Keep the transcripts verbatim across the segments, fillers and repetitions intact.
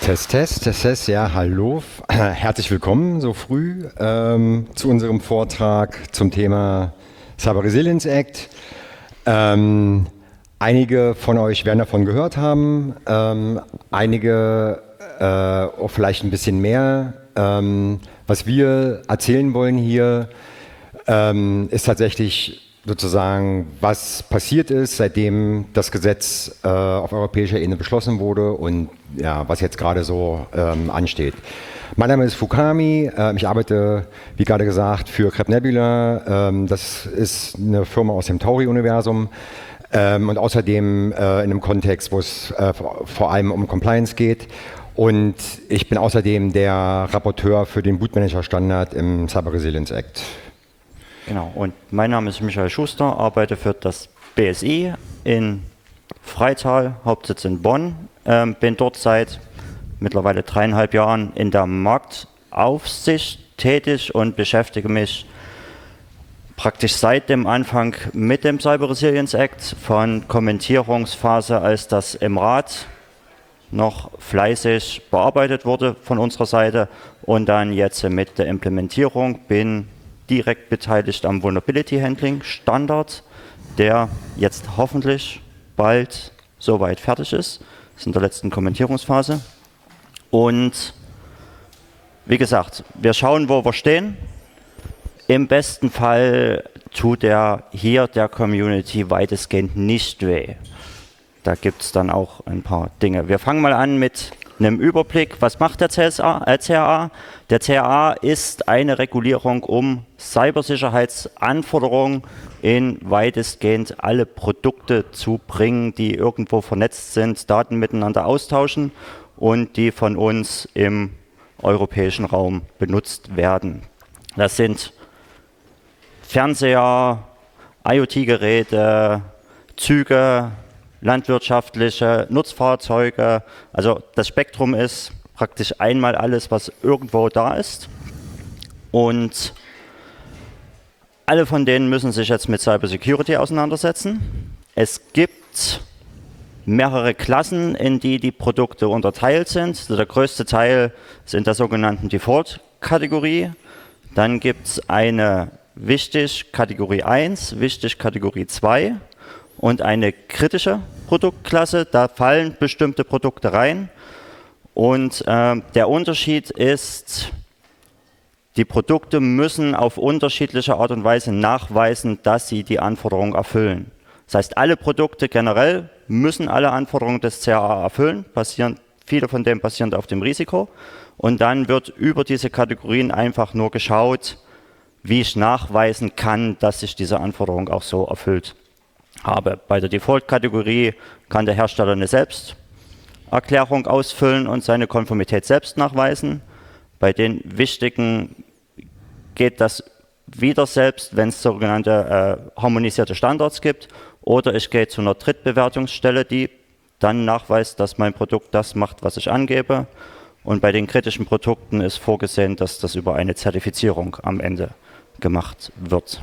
Test, Test, Test, Test, ja, hallo. Herzlich willkommen so früh ähm, zu unserem Vortrag zum Thema Cyber Resilience Act. Ähm, einige von euch werden davon gehört haben, ähm, einige äh, auch vielleicht ein bisschen mehr. Ähm, was wir erzählen wollen hier, ähm, ist tatsächlich sozusagen, was passiert ist, seitdem das Gesetz äh, auf europäischer Ebene beschlossen wurde und ja, was jetzt gerade so ähm, ansteht. Mein Name ist Fukami, äh, ich arbeite, wie gerade gesagt, für Crep Nebula. Ähm, das ist eine Firma aus dem Tauri-Universum ähm, und außerdem äh, in einem Kontext, wo es äh, vor allem um Compliance geht. Und ich bin außerdem der Rapporteur für den Bootmanager-Standard im Cyber Resilience Act. Genau, und mein Name ist Michael Schuster, arbeite für das B S I in Freital, Hauptsitz in Bonn. Ähm, bin dort seit mittlerweile dreieinhalb Jahren in der Marktaufsicht tätig und beschäftige mich praktisch seit dem Anfang mit dem Cyber Resilience Act, von Kommentierungsphase, als das im Rat noch fleißig bearbeitet wurde von unserer Seite, und dann jetzt mit der Implementierung. Bin direkt beteiligt am Vulnerability Handling Standard, der jetzt hoffentlich bald soweit fertig ist. Das ist in der letzten Kommentierungsphase. Und wie gesagt, wir schauen, wo wir stehen. Im besten Fall tut er hier der Community weitestgehend nicht weh. Da gibt es dann auch ein paar Dinge. Wir fangen mal an mit einem Überblick. Was macht der C S A, äh, C R A? Der C R A ist eine Regulierung, um Cybersicherheitsanforderungen in weitestgehend alle Produkte zu bringen, die irgendwo vernetzt sind, Daten miteinander austauschen und die von uns im europäischen Raum benutzt werden. Das sind Fernseher, IoT-Geräte, Züge, landwirtschaftliche Nutzfahrzeuge. Also das Spektrum ist praktisch einmal alles, was irgendwo da ist. Und alle von denen müssen sich jetzt mit Cyber Security auseinandersetzen. Es gibt mehrere Klassen, in die die Produkte unterteilt sind. Also der größte Teil ist in der sogenannten Default-Kategorie. Dann gibt es eine Wichtig Kategorie eins, Wichtig Kategorie zwei und eine kritische Produktklasse. Da fallen bestimmte Produkte rein. Und äh, der Unterschied ist, die Produkte müssen auf unterschiedliche Art und Weise nachweisen, dass sie die Anforderungen erfüllen. Das heißt, alle Produkte generell müssen alle Anforderungen des C R A erfüllen. Basieren, viele von denen basierend auf dem Risiko. Und dann wird über diese Kategorien einfach nur geschaut, wie ich nachweisen kann, dass sich diese Anforderung auch so erfüllt habe. Bei der Default-Kategorie kann der Hersteller eine Selbsterklärung ausfüllen und seine Konformität selbst nachweisen. Bei den wichtigen geht das wieder selbst, wenn es sogenannte äh, harmonisierte Standards gibt, oder ich gehe zu einer Drittbewertungsstelle, die dann nachweist, dass mein Produkt das macht, was ich angebe. Und bei den kritischen Produkten ist vorgesehen, dass das über eine Zertifizierung am Ende gemacht wird.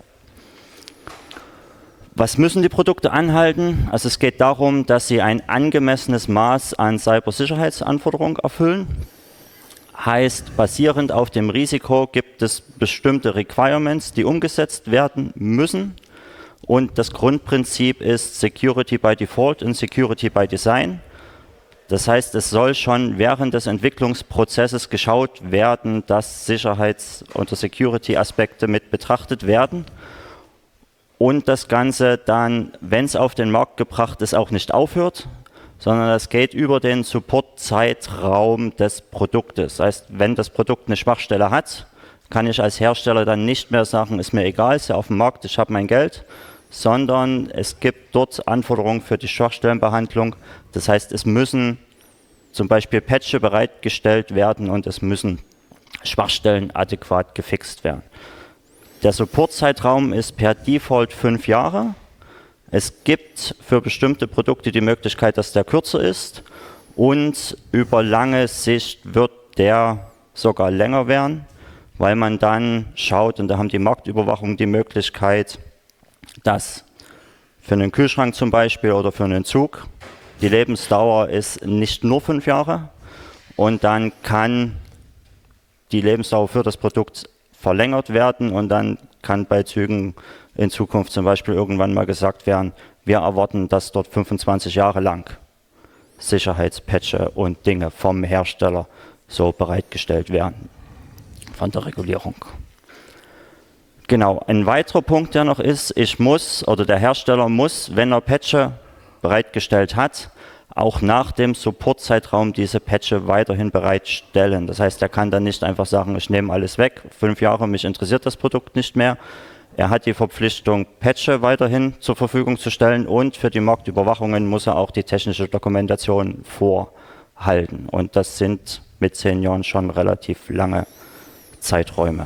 Was müssen die Produkte anhalten? Also es geht darum, dass sie ein angemessenes Maß an Cybersicherheitsanforderungen erfüllen. Heißt, basierend auf dem Risiko gibt es bestimmte Requirements, die umgesetzt werden müssen. Und das Grundprinzip ist Security by Default und Security by Design. Das heißt, es soll schon während des Entwicklungsprozesses geschaut werden, dass Sicherheits- und Security-Aspekte mit betrachtet werden. Und das Ganze dann, wenn es auf den Markt gebracht ist, auch nicht aufhört, sondern das geht über den Support-Zeitraum des Produktes. Das heißt, wenn das Produkt eine Schwachstelle hat, kann ich als Hersteller dann nicht mehr sagen, ist mir egal, ist ja auf dem Markt, ich habe mein Geld, sondern es gibt dort Anforderungen für die Schwachstellenbehandlung. Das heißt, es müssen zum Beispiel Patche bereitgestellt werden und es müssen Schwachstellen adäquat gefixt werden. Der Supportzeitraum ist per Default fünf Jahre. Es gibt für bestimmte Produkte die Möglichkeit, dass der kürzer ist, und über lange Sicht wird der sogar länger werden, weil man dann schaut, und da haben die Marktüberwachung die Möglichkeit, dass für einen Kühlschrank zum Beispiel oder für einen Zug die Lebensdauer ist nicht nur fünf Jahre, und dann kann die Lebensdauer für das Produkt verlängert werden und dann kann bei Zügen in Zukunft zum Beispiel irgendwann mal gesagt werden, wir erwarten, dass dort fünfundzwanzig Jahre lang Sicherheitspatche und Dinge vom Hersteller so bereitgestellt werden von der Regulierung. Genau, ein weiterer Punkt, der noch ist, ich muss oder der Hersteller muss, wenn er Patche bereitgestellt hat, auch nach dem Supportzeitraum diese Patche weiterhin bereitstellen. Das heißt, er kann dann nicht einfach sagen, ich nehme alles weg, fünf Jahre, mich interessiert das Produkt nicht mehr. Er hat die Verpflichtung, Patche weiterhin zur Verfügung zu stellen und für die Marktüberwachungen muss er auch die technische Dokumentation vorhalten. Und das sind mit zehn Jahren schon relativ lange Zeiträume.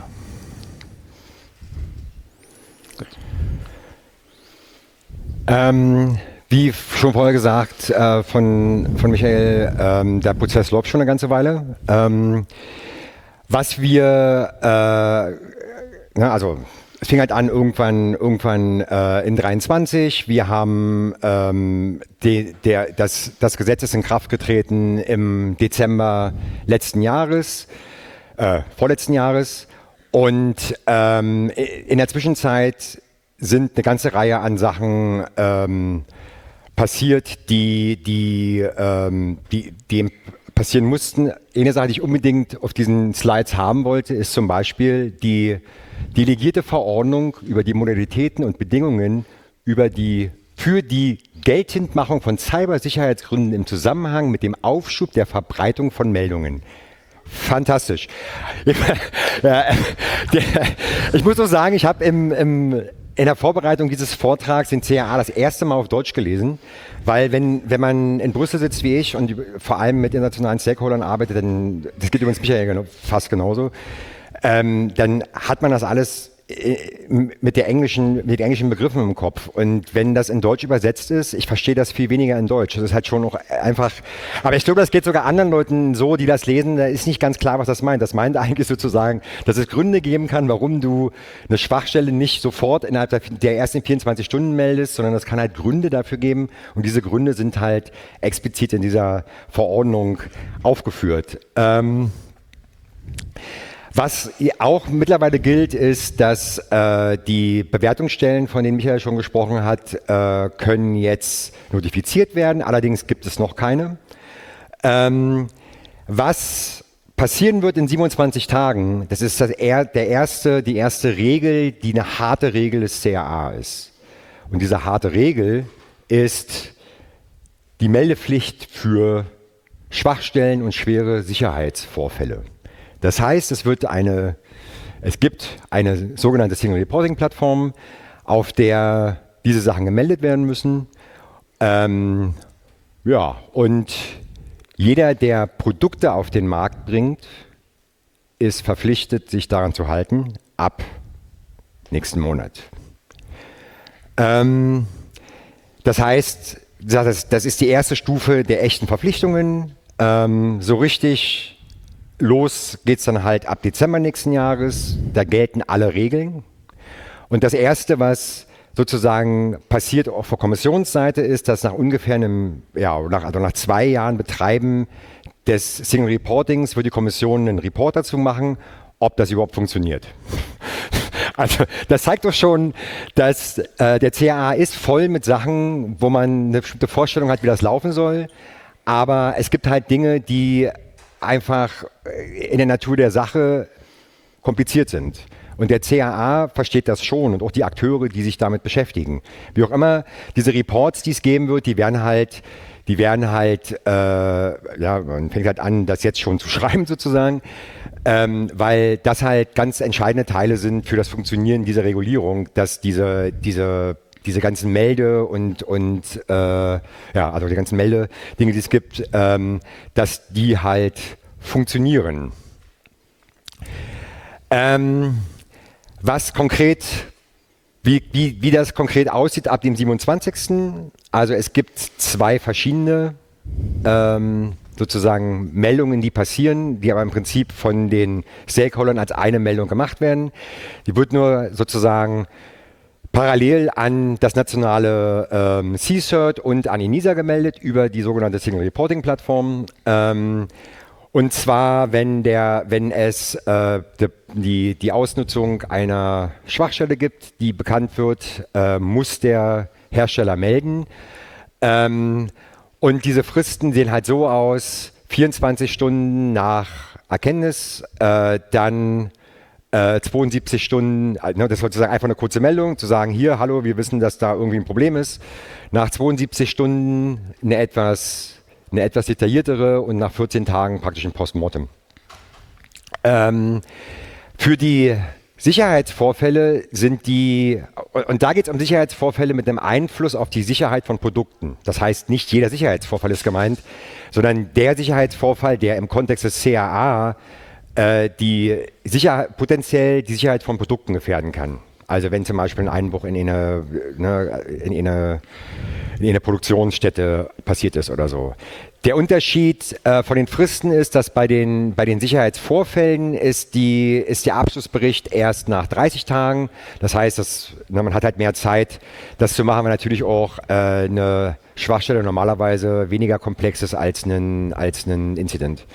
Ähm, wie schon vorher gesagt äh, von, von Michael, ähm, der Prozess läuft schon eine ganze Weile. Ähm, was wir, äh, na, also es fing halt an irgendwann, irgendwann äh, in dreiundzwanzig. Wir haben ähm, die, der, das, das Gesetz ist in Kraft getreten im Dezember letzten Jahres, äh, vorletzten Jahres. Und ähm, in der Zwischenzeit sind eine ganze Reihe an Sachen ähm, passiert, die, die, ähm, die, die passieren mussten. Eine Sache, die ich unbedingt auf diesen Slides haben wollte, ist zum Beispiel die delegierte Verordnung über die Modalitäten und Bedingungen über die, für die Geltendmachung von Cybersicherheitsgründen im Zusammenhang mit dem Aufschub der Verbreitung von Meldungen. Fantastisch. Ich muss nur sagen, ich habe im, im in der Vorbereitung dieses Vortrags den C A A das erste Mal auf Deutsch gelesen, weil wenn, wenn man in Brüssel sitzt wie ich und vor allem mit internationalen Stakeholdern arbeitet, dann, das geht übrigens Michael fast genauso, ähm, dann hat man das alles mit der englischen, mit den englischen Begriffen im Kopf. Und wenn das in Deutsch übersetzt ist, ich verstehe das viel weniger in Deutsch. Das ist halt schon noch einfach, aber ich glaube, das geht sogar anderen Leuten so, die das lesen, da ist nicht ganz klar, was das meint. Das meint eigentlich sozusagen, dass es Gründe geben kann, warum du eine Schwachstelle nicht sofort innerhalb der, der ersten vierundzwanzig Stunden meldest, sondern es kann halt Gründe dafür geben und diese Gründe sind halt explizit in dieser Verordnung aufgeführt. Ähm, Was auch mittlerweile gilt, ist, dass äh, die Bewertungsstellen, von denen Michael schon gesprochen hat, äh, können jetzt notifiziert werden. Allerdings gibt es noch keine. Ähm, was passieren wird in siebenundzwanzig Tagen, das ist das er, der erste, die erste Regel, die eine harte Regel des C A A ist. Und diese harte Regel ist die Meldepflicht für Schwachstellen und schwere Sicherheitsvorfälle. Das heißt, es wird eine, es gibt eine sogenannte Single Reporting Plattform, auf der diese Sachen gemeldet werden müssen. Ähm, ja, und jeder, der Produkte auf den Markt bringt, ist verpflichtet, sich daran zu halten, ab nächsten Monat. Ähm, das heißt, das, das ist die erste Stufe der echten Verpflichtungen. Ähm, so richtig los geht es dann halt ab Dezember nächsten Jahres, da gelten alle Regeln. Und das Erste, was sozusagen passiert auf der Kommissionsseite ist, dass nach ungefähr einem, ja, nach, also nach zwei Jahren Betreiben des Single Reportings wird die Kommission einen Report dazu machen, ob das überhaupt funktioniert. Also das zeigt doch schon, dass äh, der C A A ist voll mit Sachen, wo man eine bestimmte Vorstellung hat, wie das laufen soll. Aber es gibt halt Dinge, die einfach in der Natur der Sache kompliziert sind. Und der C A A versteht das schon und auch die Akteure, die sich damit beschäftigen. Wie auch immer, diese Reports, die es geben wird, die werden halt, die werden halt, äh, ja, man fängt halt an, das jetzt schon zu schreiben sozusagen, ähm, weil das halt ganz entscheidende Teile sind für das Funktionieren dieser Regulierung, dass diese, diese diese ganzen Melde- und, und äh, ja, also die ganzen Melde-Dinge, die es gibt, ähm, dass die halt funktionieren. Ähm, was konkret, wie, wie, wie das konkret aussieht ab dem siebenundzwanzigsten Also es gibt zwei verschiedene ähm, sozusagen Meldungen, die passieren, die aber im Prinzip von den Stakeholdern als eine Meldung gemacht werden. Die wird nur sozusagen parallel an das nationale ähm, C-Cert und an ENISA gemeldet über die sogenannte Single Reporting Plattform. Ähm, Und zwar, wenn, der, wenn es äh, die, die Ausnutzung einer Schwachstelle gibt, die bekannt wird, äh, muss der Hersteller melden. Ähm, und diese Fristen sehen halt so aus, vierundzwanzig Stunden nach Erkenntnis, äh, dann äh, zweiundsiebzig Stunden, äh, ne, das ist sozusagen einfach eine kurze Meldung, zu sagen, hier, hallo, wir wissen, dass da irgendwie ein Problem ist. Nach zweiundsiebzig Stunden eine etwas, eine etwas detailliertere und nach vierzehn Tagen praktisch ein Postmortem. Ähm, für die Sicherheitsvorfälle sind die, und da geht es um Sicherheitsvorfälle mit einem Einfluss auf die Sicherheit von Produkten. Das heißt, nicht jeder Sicherheitsvorfall ist gemeint, sondern der Sicherheitsvorfall, der im Kontext des C A A äh, die Sicherheit, potenziell die Sicherheit von Produkten gefährden kann. Also wenn zum Beispiel ein Einbruch in eine, ne, in eine, in eine Produktionsstätte passiert ist oder so. Der Unterschied äh, von den Fristen ist, dass bei den, bei den Sicherheitsvorfällen ist, die, ist der Abschlussbericht erst nach dreißig Tagen. Das heißt, dass, na, man hat halt mehr Zeit, das zu machen, weil natürlich auch äh, eine Schwachstelle normalerweise weniger komplex ist als ein, als ein Incident.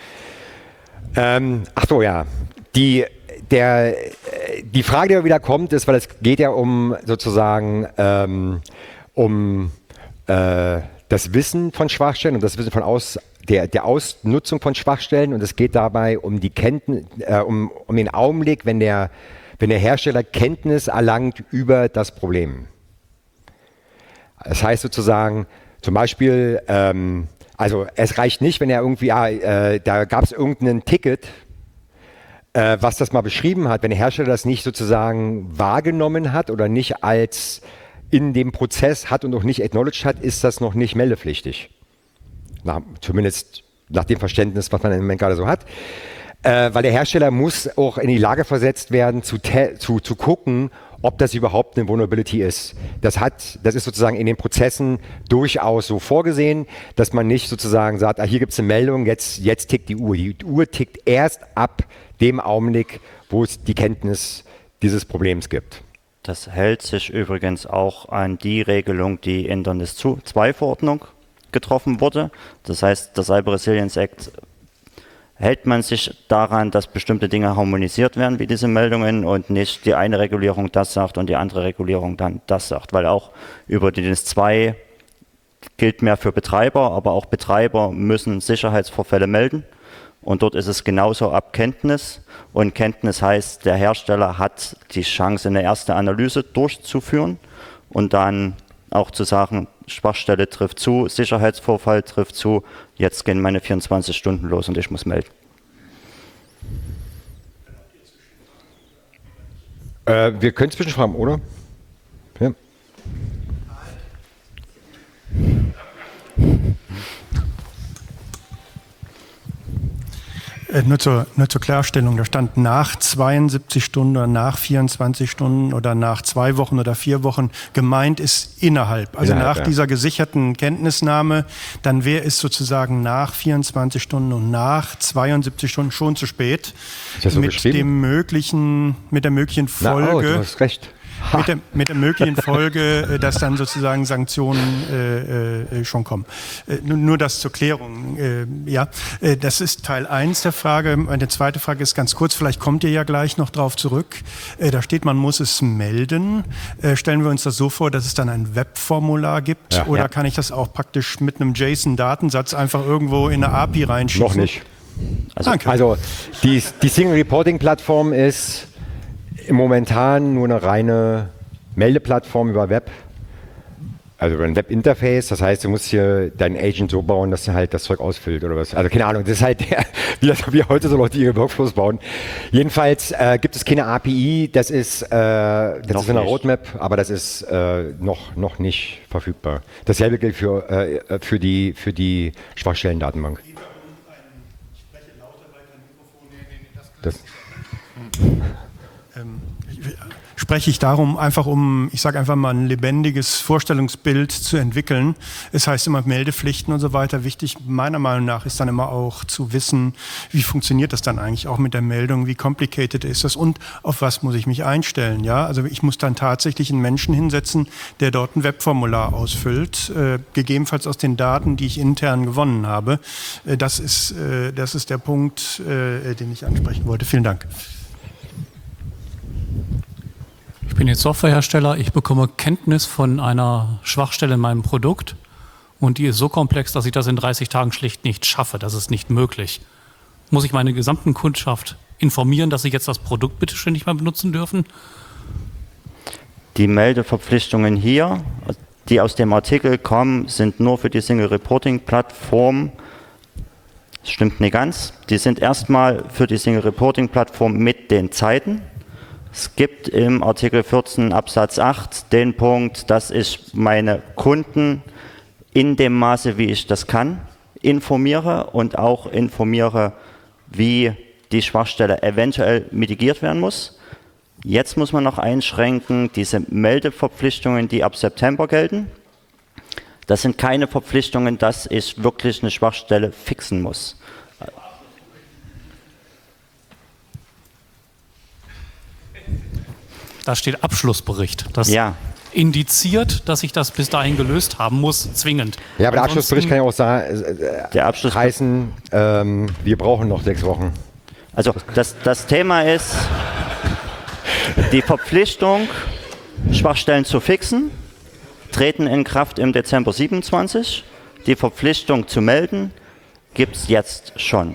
Ähm, ach so, ja. Die, der, die Frage, die wieder kommt, ist, weil es geht ja um sozusagen ähm, um äh, das Wissen von Schwachstellen und das Wissen von aus, der, der Ausnutzung von Schwachstellen, und es geht dabei um die Kenntnis, äh, um, um den Augenblick, wenn der, wenn der Hersteller Kenntnis erlangt über das Problem. Das heißt sozusagen, zum Beispiel, ähm, also es reicht nicht, wenn er irgendwie, ah, äh, da gab es irgendein Ticket, äh, was das mal beschrieben hat, wenn der Hersteller das nicht sozusagen wahrgenommen hat oder nicht als in dem Prozess hat und noch nicht acknowledged hat, ist das noch nicht meldepflichtig. Na, zumindest nach dem Verständnis, was man im Moment gerade so hat. Äh, weil der Hersteller muss auch in die Lage versetzt werden, zu, zu, zu gucken, ob das überhaupt eine Vulnerability ist. Das, hat, das ist sozusagen in den Prozessen durchaus so vorgesehen, dass man nicht sozusagen sagt, ah, hier gibt es eine Meldung, jetzt, jetzt tickt die Uhr. Die Uhr tickt erst ab dem Augenblick, wo es die Kenntnis dieses Problems gibt. Das hält sich übrigens auch an die Regelung, die in der N I S zwei Verordnung getroffen wurde. Das heißt, der Cyber Resilience Act hält man sich daran, dass bestimmte Dinge harmonisiert werden, wie diese Meldungen, und nicht die eine Regulierung das sagt und die andere Regulierung dann das sagt. Weil auch über die N I S zwei gilt mehr für Betreiber, aber auch Betreiber müssen Sicherheitsvorfälle melden. Und dort ist es genauso ab Kenntnis. Und Kenntnis heißt, der Hersteller hat die Chance, eine erste Analyse durchzuführen und dann auch zu sagen, Schwachstelle trifft zu, Sicherheitsvorfall trifft zu, jetzt gehen meine vierundzwanzig Stunden los und ich muss melden. Äh, wir können zwischenfragen, oder? Ja. Äh, nur, zur, nur zur Klarstellung, da stand nach zweiundsiebzig Stunden oder nach vierundzwanzig Stunden oder nach zwei Wochen oder vier Wochen, gemeint ist innerhalb. Also innerhalb, nach ja. dieser gesicherten Kenntnisnahme, dann wäre es sozusagen nach vierundzwanzig Stunden und nach zweiundsiebzig Stunden schon zu spät. Ist das so mit dem möglichen, mit der möglichen Folge. Na, oh, du hast recht. Mit der, mit der möglichen Folge, dass dann sozusagen Sanktionen äh, äh, schon kommen. Äh, nur, nur das zur Klärung. Äh, ja, äh, das ist Teil eins der Frage. Meine zweite Frage ist ganz kurz, vielleicht kommt ihr ja gleich noch drauf zurück. Äh, da steht, man muss es melden. Äh, stellen wir uns das so vor, dass es dann ein Webformular gibt? Ja, oder ja. kann ich das auch praktisch mit einem JSON-Datensatz einfach irgendwo in eine A P I reinschieben? Noch nicht. Also, Danke. Also die, die Single Reporting Plattform ist momentan nur eine reine Meldeplattform über Web, also über ein Webinterface. Das heißt, du musst hier deinen Agent so bauen, dass er halt das Zeug ausfüllt oder was. Also keine Ahnung, das ist halt der, wie, das, wie heute so Leute ihre Workflows bauen. Jedenfalls äh, gibt es keine A P I, das ist, äh, das Noch ist in der nicht. Roadmap, aber das ist äh, noch, noch nicht verfügbar. Dasselbe gilt für, äh, für die, für die Schwachstellendatenbank. Das Ähm, spreche ich darum, einfach um, ich sage einfach mal, ein lebendiges Vorstellungsbild zu entwickeln. Es heißt immer Meldepflichten und so weiter. Wichtig meiner Meinung nach ist dann immer auch zu wissen, wie funktioniert das dann eigentlich auch mit der Meldung, wie complicated ist das und auf was muss ich mich einstellen. Ja? Also ich muss dann tatsächlich einen Menschen hinsetzen, der dort ein Webformular ausfüllt, äh, gegebenenfalls aus den Daten, die ich intern gewonnen habe. Äh, das ist, äh, das ist der Punkt, äh, den ich ansprechen wollte. Vielen Dank. Ich bin jetzt Softwarehersteller, ich bekomme Kenntnis von einer Schwachstelle in meinem Produkt und die ist so komplex, dass ich das in dreißig Tagen schlicht nicht schaffe. Das ist nicht möglich. Muss ich meine gesamten Kundschaft informieren, dass sie jetzt das Produkt bitte schön nicht mehr benutzen dürfen? Die Meldeverpflichtungen hier, die aus dem Artikel kommen, sind nur für die Single Reporting Plattform. Das stimmt nicht ganz. Die sind erstmal für die Single Reporting Plattform mit den Zeiten. Es gibt im Artikel vierzehn Absatz acht den Punkt, dass ich meine Kunden in dem Maße, wie ich das kann, informiere und auch informiere, wie die Schwachstelle eventuell mitigiert werden muss. Jetzt muss man noch einschränken, diese Meldeverpflichtungen, die ab September gelten, das sind keine Verpflichtungen, dass ich wirklich eine Schwachstelle fixen muss. Da steht Abschlussbericht. Das Ja. indiziert, dass ich das bis dahin gelöst haben muss, zwingend. Ja, aber der Ansonsten- Abschlussbericht kann ja auch sagen, äh, Der Abschluss heißen, ähm, wir brauchen noch sechs Wochen. Also das, das Thema ist die Verpflichtung, Schwachstellen zu fixen, treten in Kraft im Dezember siebenundzwanzig. Die Verpflichtung zu melden gibt es jetzt schon.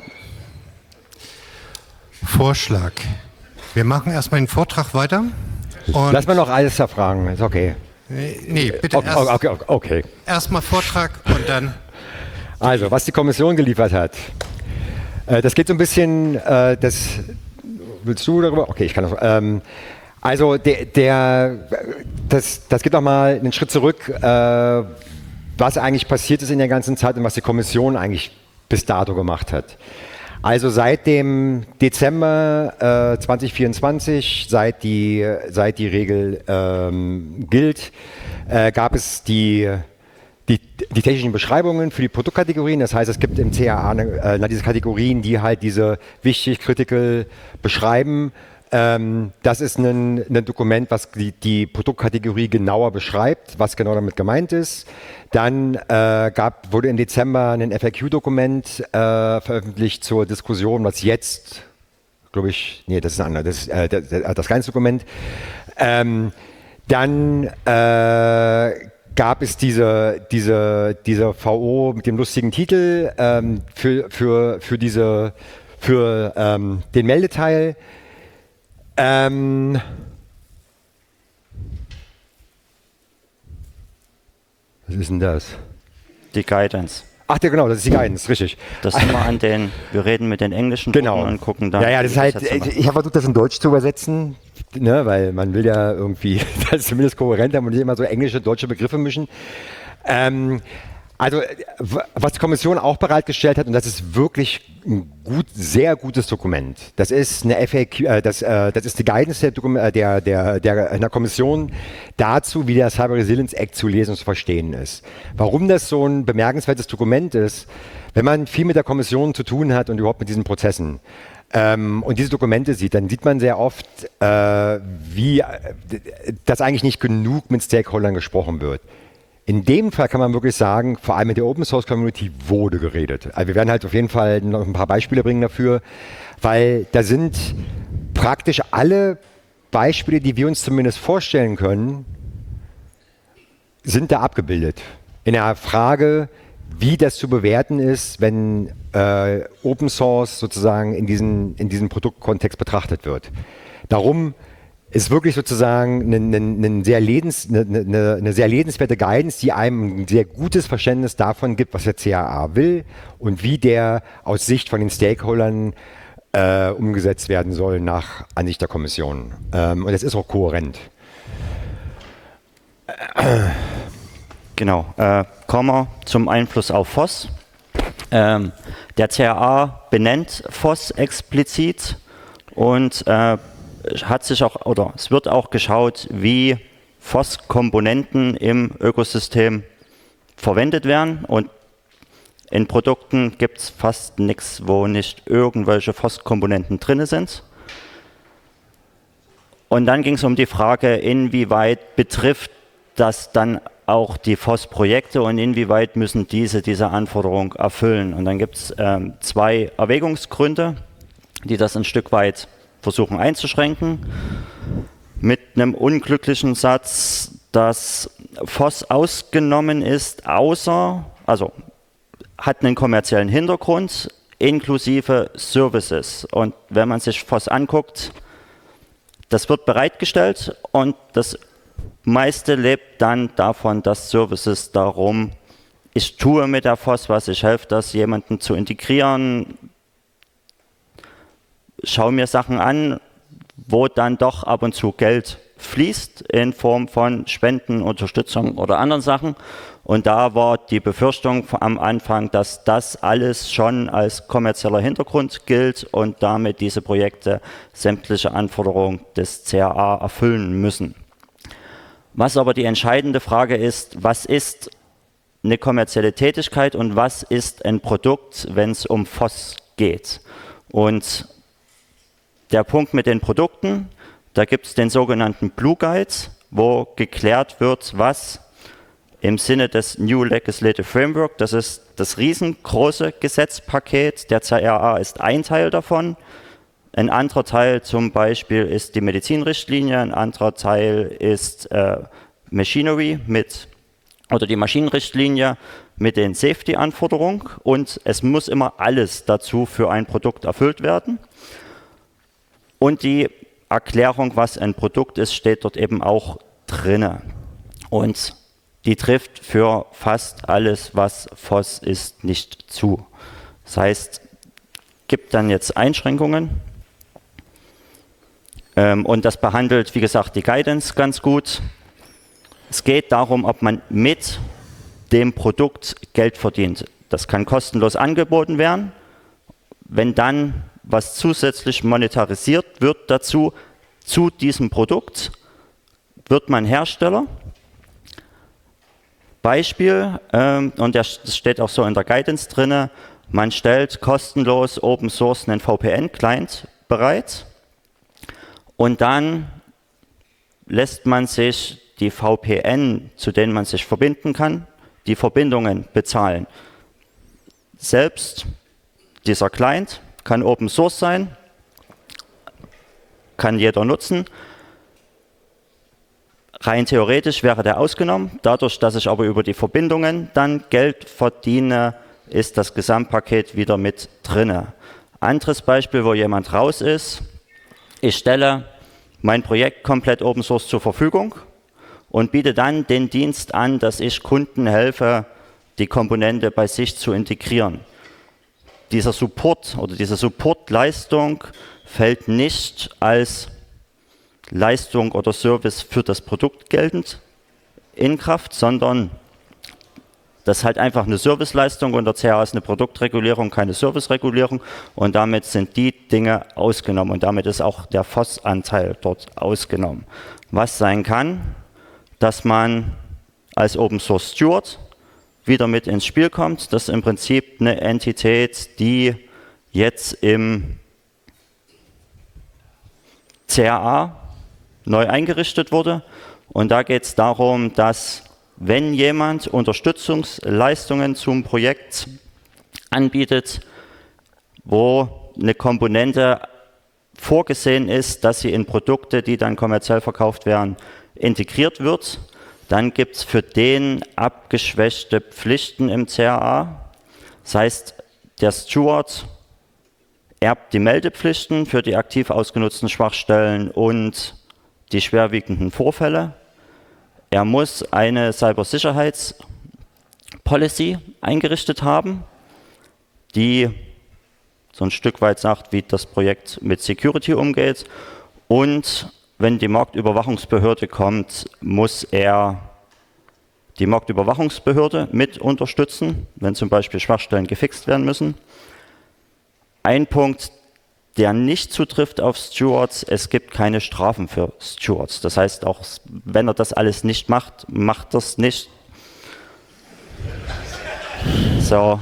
Vorschlag. Wir machen erstmal den Vortrag weiter. Und Lass mal noch alles erfragen, ist okay. nee, bitte Okay, erst, okay, okay. erstmal Vortrag und dann. Also, was die Kommission geliefert hat, äh, das geht so ein bisschen, äh, das, willst du darüber? Okay, ich kann das. Ähm, also, der, der, das, das geht nochmal einen Schritt zurück, äh, was eigentlich passiert ist in der ganzen Zeit und was die Kommission eigentlich bis dato gemacht hat. Also seit dem Dezember äh, zwanzig vierundzwanzig, seit die, seit die Regel ähm, gilt, äh, gab es die, die, die technischen Beschreibungen für die Produktkategorien. Das heißt, es gibt im C A A äh, diese Kategorien, die halt diese wichtig, critical beschreiben. Ähm, das ist ein, ein Dokument, was die, die Produktkategorie genauer beschreibt, was genau damit gemeint ist. Dann äh, gab, wurde im Dezember ein F A Q-Dokument äh, veröffentlicht zur Diskussion, was jetzt, glaube ich, nee, das ist ein anderes, das, äh, das, das ganze Dokument. Ähm, dann äh, gab es diese, diese, diese V O mit dem lustigen Titel ähm, für, für, für, diese, für ähm, den Meldeteil. Ähm, was ist denn das? Die Guidance. Ach ja, genau, das ist die Guidance, richtig. Das sind wir an den, wir reden mit den englischen Genau. Gruppen und gucken dann. Ja, ja, das ist wie halt, das jetzt ich habe versucht, das in Deutsch zu übersetzen, ne, weil man will ja irgendwie, das ist zumindest kohärent, man will immer so englische, deutsche Begriffe mischen. Ähm, also, w- was die Kommission auch bereitgestellt hat, und das ist wirklich ein gut, sehr gutes Dokument. Das ist eine F A Q, äh, das, äh, das ist die Guidance der, Dokum- äh, der, der, der, der Kommission dazu, wie der Cyber Resilience Act zu lesen und zu verstehen ist. Warum das so ein bemerkenswertes Dokument ist, wenn man viel mit der Kommission zu tun hat und überhaupt mit diesen Prozessen, ähm, und diese Dokumente sieht, dann sieht man sehr oft, äh, wie, äh, dass eigentlich nicht genug mit Stakeholdern gesprochen wird. In dem Fall kann man wirklich sagen, vor allem mit der Open Source Community wurde geredet. Also wir werden halt auf jeden Fall noch ein paar Beispiele bringen dafür, weil da sind praktisch alle Beispiele, die wir uns zumindest vorstellen können, sind da abgebildet. In der Frage, wie das zu bewerten ist, wenn äh, Open Source sozusagen in diesen, in diesem Produktkontext betrachtet wird. Darum ist wirklich sozusagen eine, eine, eine, sehr lebens, eine, eine, eine sehr lebenswerte Guidance, die einem ein sehr gutes Verständnis davon gibt, was der C A A will und wie der aus Sicht von den Stakeholdern äh, umgesetzt werden soll nach Ansicht der Kommission. Ähm, und das ist auch kohärent. Genau, äh, kommen wir zum Einfluss auf F O S. Ähm, der C A A benennt F O S explizit und äh, hat sich auch, oder es wird auch geschaut, wie F O S-Komponenten im Ökosystem verwendet werden. Und in Produkten gibt es fast nichts, wo nicht irgendwelche F O S-Komponenten drin sind. Und dann ging es um die Frage, inwieweit betrifft das dann auch die F O S-Projekte und inwieweit müssen diese diese Anforderung erfüllen. Und dann gibt es ähm, zwei Erwägungsgründe, die das ein Stück weit versuchen einzuschränken. Mit einem unglücklichen Satz, dass F O S ausgenommen ist, außer, also hat einen kommerziellen Hintergrund, inklusive Services. Und wenn man sich F O S anguckt, das wird bereitgestellt und das meiste lebt dann davon, dass Services darum, ich tue mit der F O S was, ich helfe das jemanden zu integrieren, schaue mir Sachen an, wo dann doch ab und zu Geld fließt in Form von Spenden, Unterstützung oder anderen Sachen. Und da war die Befürchtung am Anfang, dass das alles schon als kommerzieller Hintergrund gilt und damit diese Projekte sämtliche Anforderungen des C A A erfüllen müssen. Was aber die entscheidende Frage ist, was ist eine kommerzielle Tätigkeit und was ist ein Produkt, wenn es um F O S geht? Und der Punkt mit den Produkten, da gibt es den sogenannten Blue Guide, wo geklärt wird, was im Sinne des New Legislative Framework, das ist das riesengroße Gesetzpaket, der C A A ist ein Teil davon. Ein anderer Teil zum Beispiel ist die Medizinrichtlinie, ein anderer Teil ist äh, Machinery mit, oder die Maschinenrichtlinie mit den Safety-Anforderungen und es muss immer alles dazu für ein Produkt erfüllt werden. Und die Erklärung, was ein Produkt ist, steht dort eben auch drinne. Und die trifft für fast alles, was F O S ist, nicht zu. Das heißt, gibt dann jetzt Einschränkungen. Ähm, und das behandelt, wie gesagt, die Guidance ganz gut. Es geht darum, ob man mit dem Produkt Geld verdient. Das kann kostenlos angeboten werden. Wenn dann was zusätzlich monetarisiert wird dazu, zu diesem Produkt, wird man Hersteller. Beispiel, ähm, und das steht auch so in der Guidance drin, man stellt kostenlos Open Source einen V P N-Client bereit und dann lässt man sich die V P N, zu denen man sich verbinden kann, die Verbindungen bezahlen. Selbst dieser Client kann Open Source sein, kann jeder nutzen. Rein theoretisch wäre der ausgenommen. Dadurch, dass ich aber über die Verbindungen dann Geld verdiene, ist das Gesamtpaket wieder mit drinne. Anderes Beispiel, wo jemand raus ist. Ich stelle mein Projekt komplett Open Source zur Verfügung und biete dann den Dienst an, dass ich Kunden helfe, die Komponente bei sich zu integrieren. Dieser Support oder diese Supportleistung fällt nicht als Leistung oder Service für das Produkt geltend in Kraft, sondern das ist halt einfach eine Serviceleistung und der C A A ist eine Produktregulierung, keine Serviceregulierung und damit sind die Dinge ausgenommen und damit ist auch der F O S-Anteil dort ausgenommen. Was sein kann, dass man als Open Source Steward wieder mit ins Spiel kommt. Das ist im Prinzip eine Entität, die jetzt im C A A neu eingerichtet wurde. Und da geht es darum, dass wenn jemand Unterstützungsleistungen zum Projekt anbietet, wo eine Komponente vorgesehen ist, dass sie in Produkte, die dann kommerziell verkauft werden, integriert wird, dann gibt es für den abgeschwächte Pflichten im C A A. Das heißt, der Steward erbt die Meldepflichten für die aktiv ausgenutzten Schwachstellen und die schwerwiegenden Vorfälle. Er muss eine Cybersicherheitspolicy eingerichtet haben, die so ein Stück weit sagt, wie das Projekt mit Security umgeht. Und wenn die Marktüberwachungsbehörde kommt, muss er die Marktüberwachungsbehörde mit unterstützen, wenn zum Beispiel Schwachstellen gefixt werden müssen. Ein Punkt, der nicht zutrifft auf Stewards, es gibt keine Strafen für Stewards. Das heißt, auch wenn er das alles nicht macht, macht das nicht. So.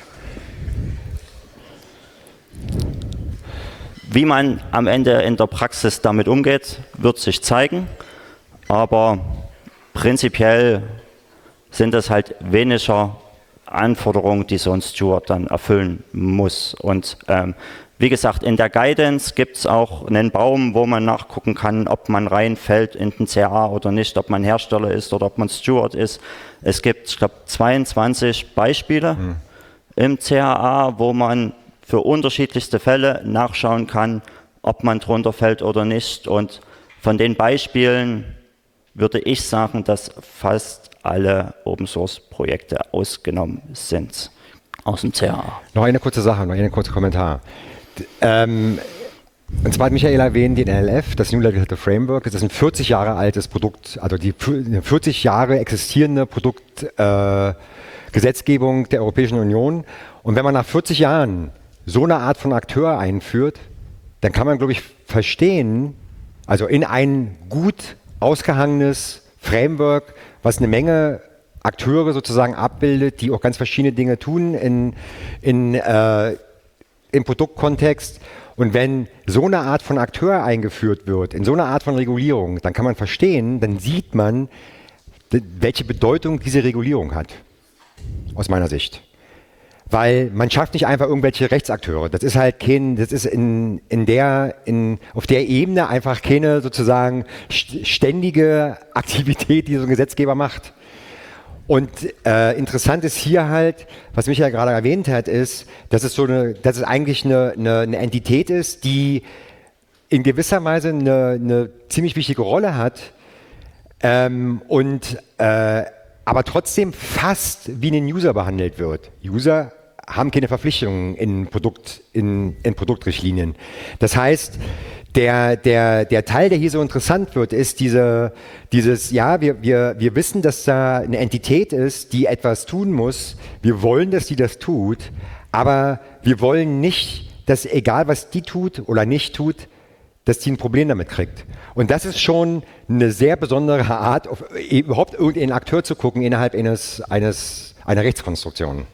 Wie man am Ende in der Praxis damit umgeht, wird sich zeigen, aber prinzipiell sind es halt weniger Anforderungen, die so ein Steward dann erfüllen muss. Und ähm, wie gesagt, in der Guidance gibt es auch einen Baum, wo man nachgucken kann, ob man reinfällt in den C A A oder nicht, ob man Hersteller ist oder ob man Steward ist. Es gibt, ich glaube, zweiundzwanzig Beispiele mhm. im C A A, wo man für unterschiedlichste Fälle nachschauen kann, ob man drunter fällt oder nicht. Und von den Beispielen würde ich sagen, dass fast alle Open-Source-Projekte ausgenommen sind aus dem C A A. Noch eine kurze Sache, noch einen kurzen Kommentar. D ähm, und zwar hat Michael erwähnt, den N L F, das New Legislative Framework, das ist ein vierzig Jahre altes Produkt, also die vierzig Jahre existierende Produktgesetzgebung äh, der Europäischen Union. Und wenn man nach vierzig Jahren so eine Art von Akteur einführt, dann kann man, glaube ich, verstehen, also in ein gut ausgehangenes Framework, was eine Menge Akteure sozusagen abbildet, die auch ganz verschiedene Dinge tun in, in, äh, im Produktkontext. Und wenn so eine Art von Akteur eingeführt wird, in so eine Art von Regulierung, dann kann man verstehen, dann sieht man, welche Bedeutung diese Regulierung hat, aus meiner Sicht. Weil man schafft nicht einfach irgendwelche Rechtsakteure. Das ist halt kein, das ist in, in der, in, auf der Ebene einfach keine sozusagen ständige Aktivität, die so ein Gesetzgeber macht. Und äh, interessant ist hier halt, was Michael gerade erwähnt hat, ist, dass es so eine, dass es eigentlich eine, eine, eine Entität ist, die in gewisser Weise eine, eine ziemlich wichtige Rolle hat ähm, und äh, aber trotzdem fast wie ein User behandelt wird. User haben keine Verpflichtungen in, Produkt, in, in Produktrichtlinien. Das heißt, der, der, der Teil, der hier so interessant wird, ist diese, dieses, ja, wir, wir, wir wissen, dass da eine Entität ist, die etwas tun muss. Wir wollen, dass die das tut, aber wir wollen nicht, dass egal was die tut oder nicht tut, dass die ein Problem damit kriegt. Und das ist schon eine sehr besondere Art, auf überhaupt irgendeinen Akteur zu gucken innerhalb eines, eines, einer Rechtskonstruktion.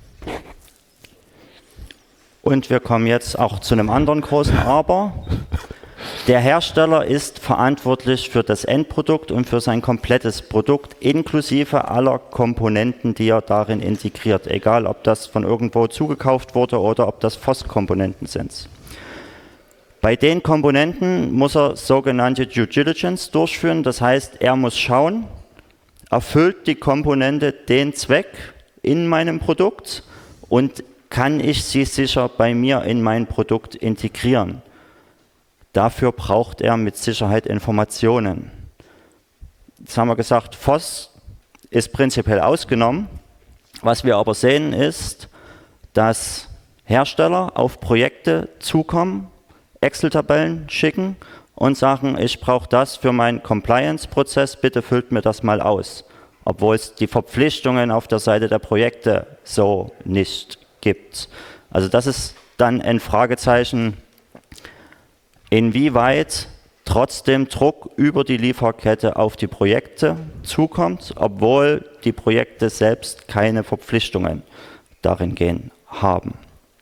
Und wir kommen jetzt auch zu einem anderen großen Aber. Der Hersteller ist verantwortlich für das Endprodukt und für sein komplettes Produkt, inklusive aller Komponenten, die er darin integriert. Egal, ob das von irgendwo zugekauft wurde oder ob das F O S-Komponenten sind. Bei den Komponenten muss er sogenannte Due Diligence durchführen. Das heißt, er muss schauen, erfüllt die Komponente den Zweck in meinem Produkt und kann ich sie sicher bei mir in mein Produkt integrieren. Dafür braucht er mit Sicherheit Informationen. Jetzt haben wir gesagt, F O S ist prinzipiell ausgenommen. Was wir aber sehen ist, dass Hersteller auf Projekte zukommen, Excel-Tabellen schicken und sagen, ich brauche das für meinen Compliance-Prozess, bitte füllt mir das mal aus. Obwohl es die Verpflichtungen auf der Seite der Projekte so nicht gibt. Also das ist dann ein Fragezeichen, inwieweit trotzdem Druck über die Lieferkette auf die Projekte zukommt, obwohl die Projekte selbst keine Verpflichtungen darin gehen haben.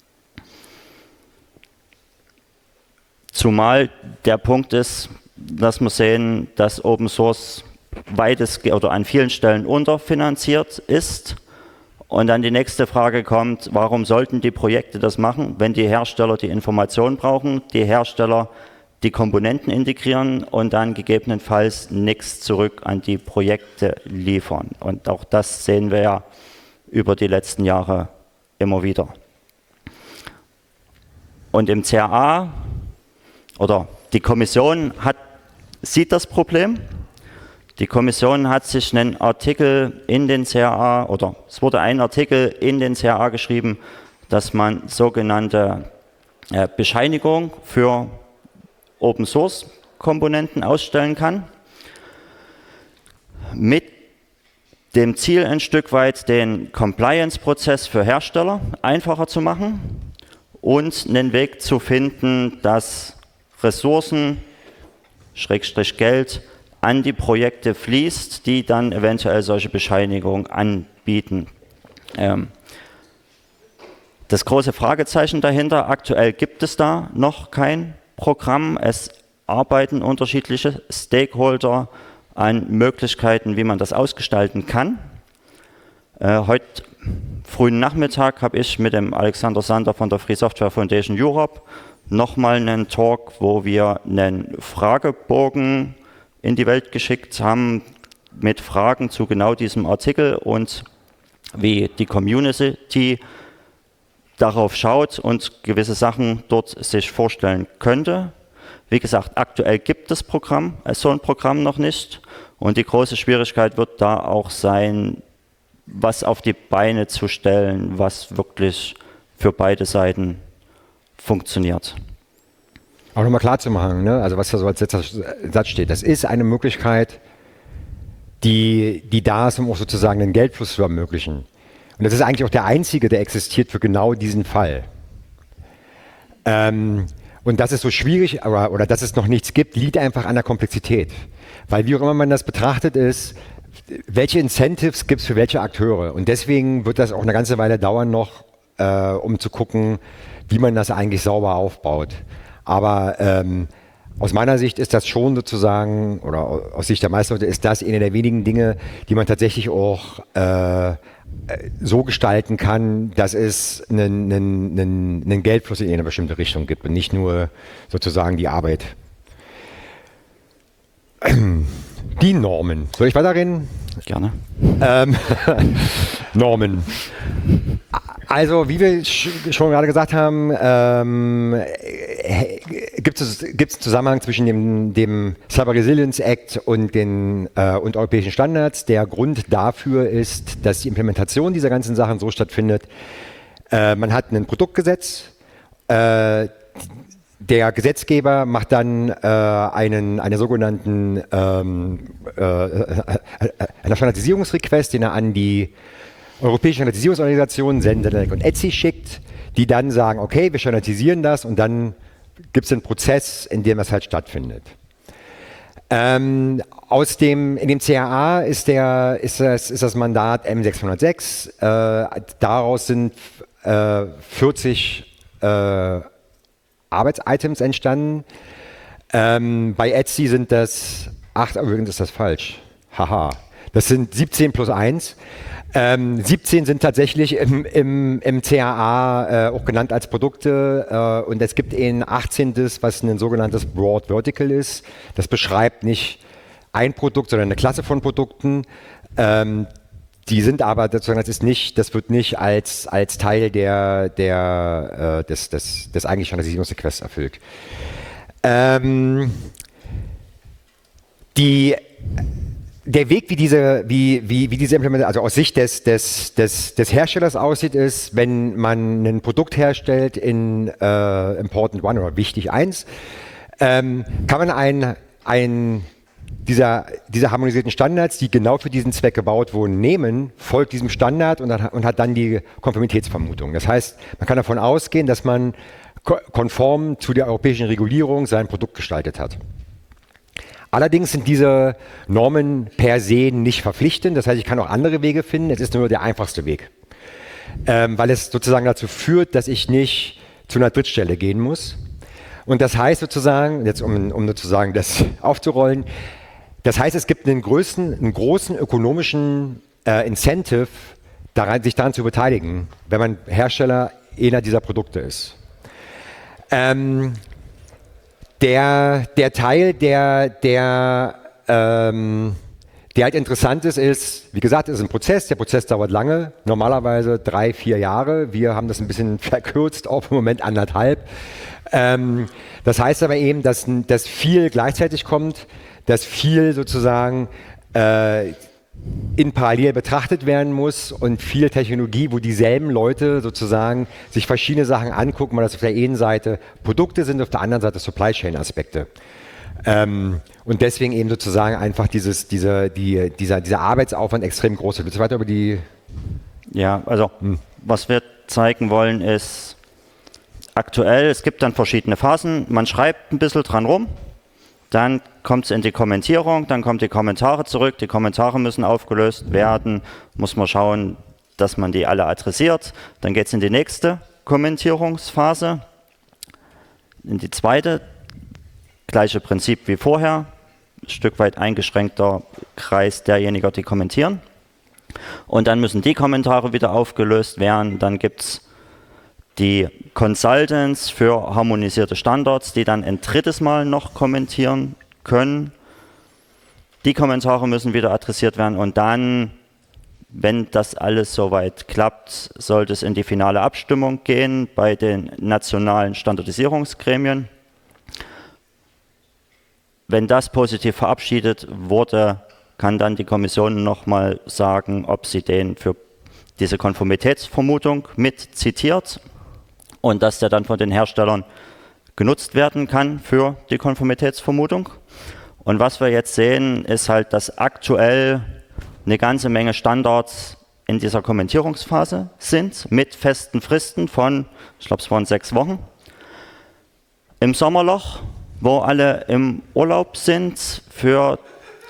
Zumal der Punkt ist, dass wir sehen, dass Open Source weitestgehend oder an vielen Stellen unterfinanziert ist. Und dann die nächste Frage kommt, warum sollten die Projekte das machen, wenn die Hersteller die Informationen brauchen, die Hersteller die Komponenten integrieren und dann gegebenenfalls nichts zurück an die Projekte liefern. Und auch das sehen wir ja über die letzten Jahre immer wieder. Und im C A A, oder die Kommission hat, sieht das Problem. Die Kommission hat sich einen Artikel in den C A A, oder es wurde ein Artikel in den C A A geschrieben, dass man sogenannte äh, Bescheinigung für Open Source Komponenten ausstellen kann. Mit dem Ziel ein Stück weit den Compliance-Prozess für Hersteller einfacher zu machen und einen Weg zu finden, dass Ressourcen, Schrägstrich Geld, an die Projekte fließt, die dann eventuell solche Bescheinigungen anbieten. Ähm, das große Fragezeichen dahinter, aktuell gibt es da noch kein Programm. Es arbeiten unterschiedliche Stakeholder an Möglichkeiten, wie man das ausgestalten kann. Äh, heute frühen Nachmittag habe ich mit dem Alexander Sander von der Free Software Foundation Europe nochmal einen Talk, wo wir einen Fragebogen in die Welt geschickt haben mit Fragen zu genau diesem Artikel und wie die Community darauf schaut und gewisse Sachen dort sich vorstellen könnte. Wie gesagt, aktuell gibt es Programm, so ein Programm noch nicht und die große Schwierigkeit wird da auch sein, was auf die Beine zu stellen, was wirklich für beide Seiten funktioniert. Auch nochmal klar zu machen, ne? Also was da so als Satz steht, das ist eine Möglichkeit, die, die da ist, um auch sozusagen den Geldfluss zu ermöglichen. Und das ist eigentlich auch der einzige, der existiert für genau diesen Fall. Ähm, und dass es so schwierig oder, oder dass es noch nichts gibt, liegt einfach an der Komplexität. Weil wie auch immer man das betrachtet ist, welche Incentives gibt es für welche Akteure? Und deswegen wird das auch eine ganze Weile dauern noch, äh, um zu gucken, wie man das eigentlich sauber aufbaut. Aber ähm, aus meiner Sicht ist das schon sozusagen, oder aus Sicht der meisten Leute, ist das eine der wenigen Dinge, die man tatsächlich auch äh, so gestalten kann, dass es einen, einen, einen, einen Geldfluss in eine bestimmte Richtung gibt und nicht nur sozusagen die Arbeit. Die Normen. Soll ich weiterreden? Gerne. Ähm, Normen. Also, wie wir schon gerade gesagt haben, ähm, gibt es gibt es einen Zusammenhang zwischen dem, dem Cyber Resilience Act und den äh, und europäischen Standards. Der Grund dafür ist, dass die Implementation dieser ganzen Sachen so stattfindet. Äh, man hat ein Produktgesetz. Äh, Der Gesetzgeber macht dann äh, einen, einen sogenannten ähm, äh, einen Standardisierungsrequest, den er an die Europäische Standardisierungsorganisation, Sendelec und ETSI schickt, die dann sagen, okay, wir standardisieren das und dann gibt es einen Prozess, in dem das halt stattfindet. Ähm, aus dem, in dem C A A ist, der, ist, das, ist das Mandat M sechshundertsechs, äh, daraus sind äh, vierzig äh, Arbeitsitems entstanden. Ähm, bei ETSI sind das acht, aber übrigens ist das falsch. Haha. Das sind siebzehn plus eins. Ähm, siebzehn sind tatsächlich im, im, im C A A äh, auch genannt als Produkte äh, und es gibt ein achtzehntes, was ein sogenanntes Broad Vertical ist. Das beschreibt nicht ein Produkt, sondern eine Klasse von Produkten. Ähm, Die sind aber, das ist nicht, das wird nicht als, als Teil der, der, äh, des, des, des eigentlichen Standardisierungsrequests erfüllt. Ähm, die, der Weg, wie diese, wie, wie, wie diese Implementation, also aus Sicht des, des, des, des Herstellers aussieht, ist, wenn man ein Produkt herstellt in äh, Important One oder Wichtig eins, ähm, kann man ein, ein Dieser, diese harmonisierten Standards, die genau für diesen Zweck gebaut wurden, nehmen, folgt diesem Standard und hat, und hat dann die Konformitätsvermutung. Das heißt, man kann davon ausgehen, dass man konform zu der europäischen Regulierung sein Produkt gestaltet hat. Allerdings sind diese Normen per se nicht verpflichtend, das heißt, ich kann auch andere Wege finden, es ist nur der einfachste Weg, ähm, weil es sozusagen dazu führt, dass ich nicht zu einer Drittstelle gehen muss. Und das heißt sozusagen, jetzt um, um sozusagen das aufzurollen, das heißt, es gibt einen, größten, einen großen ökonomischen äh, Incentive, daran, sich daran zu beteiligen, wenn man Hersteller einer dieser Produkte ist. Ähm, der, der Teil, der, der, ähm, der halt interessant ist, ist, wie gesagt, es ist ein Prozess. Der Prozess dauert lange, normalerweise drei, vier Jahre. Wir haben das ein bisschen verkürzt, auf im Moment anderthalb. Ähm, das heißt aber eben, dass, dass viel gleichzeitig kommt, dass viel sozusagen äh, in parallel betrachtet werden muss und viel Technologie, wo dieselben Leute sozusagen sich verschiedene Sachen angucken, weil das auf der einen Seite Produkte sind, auf der anderen Seite Supply Chain Aspekte. Ähm, und deswegen eben sozusagen einfach dieses, diese, die, dieser, dieser Arbeitsaufwand extrem groß ist. Willst du weiter über die... Ja, also hm. was wir zeigen wollen ist, aktuell, es gibt dann verschiedene Phasen, man schreibt ein bisschen dran rum, dann kommt es in die Kommentierung, dann kommen die Kommentare zurück, die Kommentare müssen aufgelöst werden, muss man schauen, dass man die alle adressiert, dann geht es in die nächste Kommentierungsphase, in die zweite, gleiche Prinzip wie vorher, ein Stück weit eingeschränkter Kreis derjenigen, die kommentieren. Und dann müssen die Kommentare wieder aufgelöst werden, dann gibt es die Consultants für harmonisierte Standards, die dann ein drittes Mal noch kommentieren können. Die Kommentare müssen wieder adressiert werden und dann, wenn das alles soweit klappt, sollte es in die finale Abstimmung gehen bei den nationalen Standardisierungsgremien. Wenn das positiv verabschiedet wurde, kann dann die Kommission nochmal sagen, ob sie den für diese Konformitätsvermutung mit zitiert und dass der dann von den Herstellern genutzt werden kann für die Konformitätsvermutung. Und was wir jetzt sehen, ist halt, dass aktuell eine ganze Menge Standards in dieser Kommentierungsphase sind, mit festen Fristen von, ich glaube es waren sechs Wochen. Im Sommerloch, wo alle im Urlaub sind, für,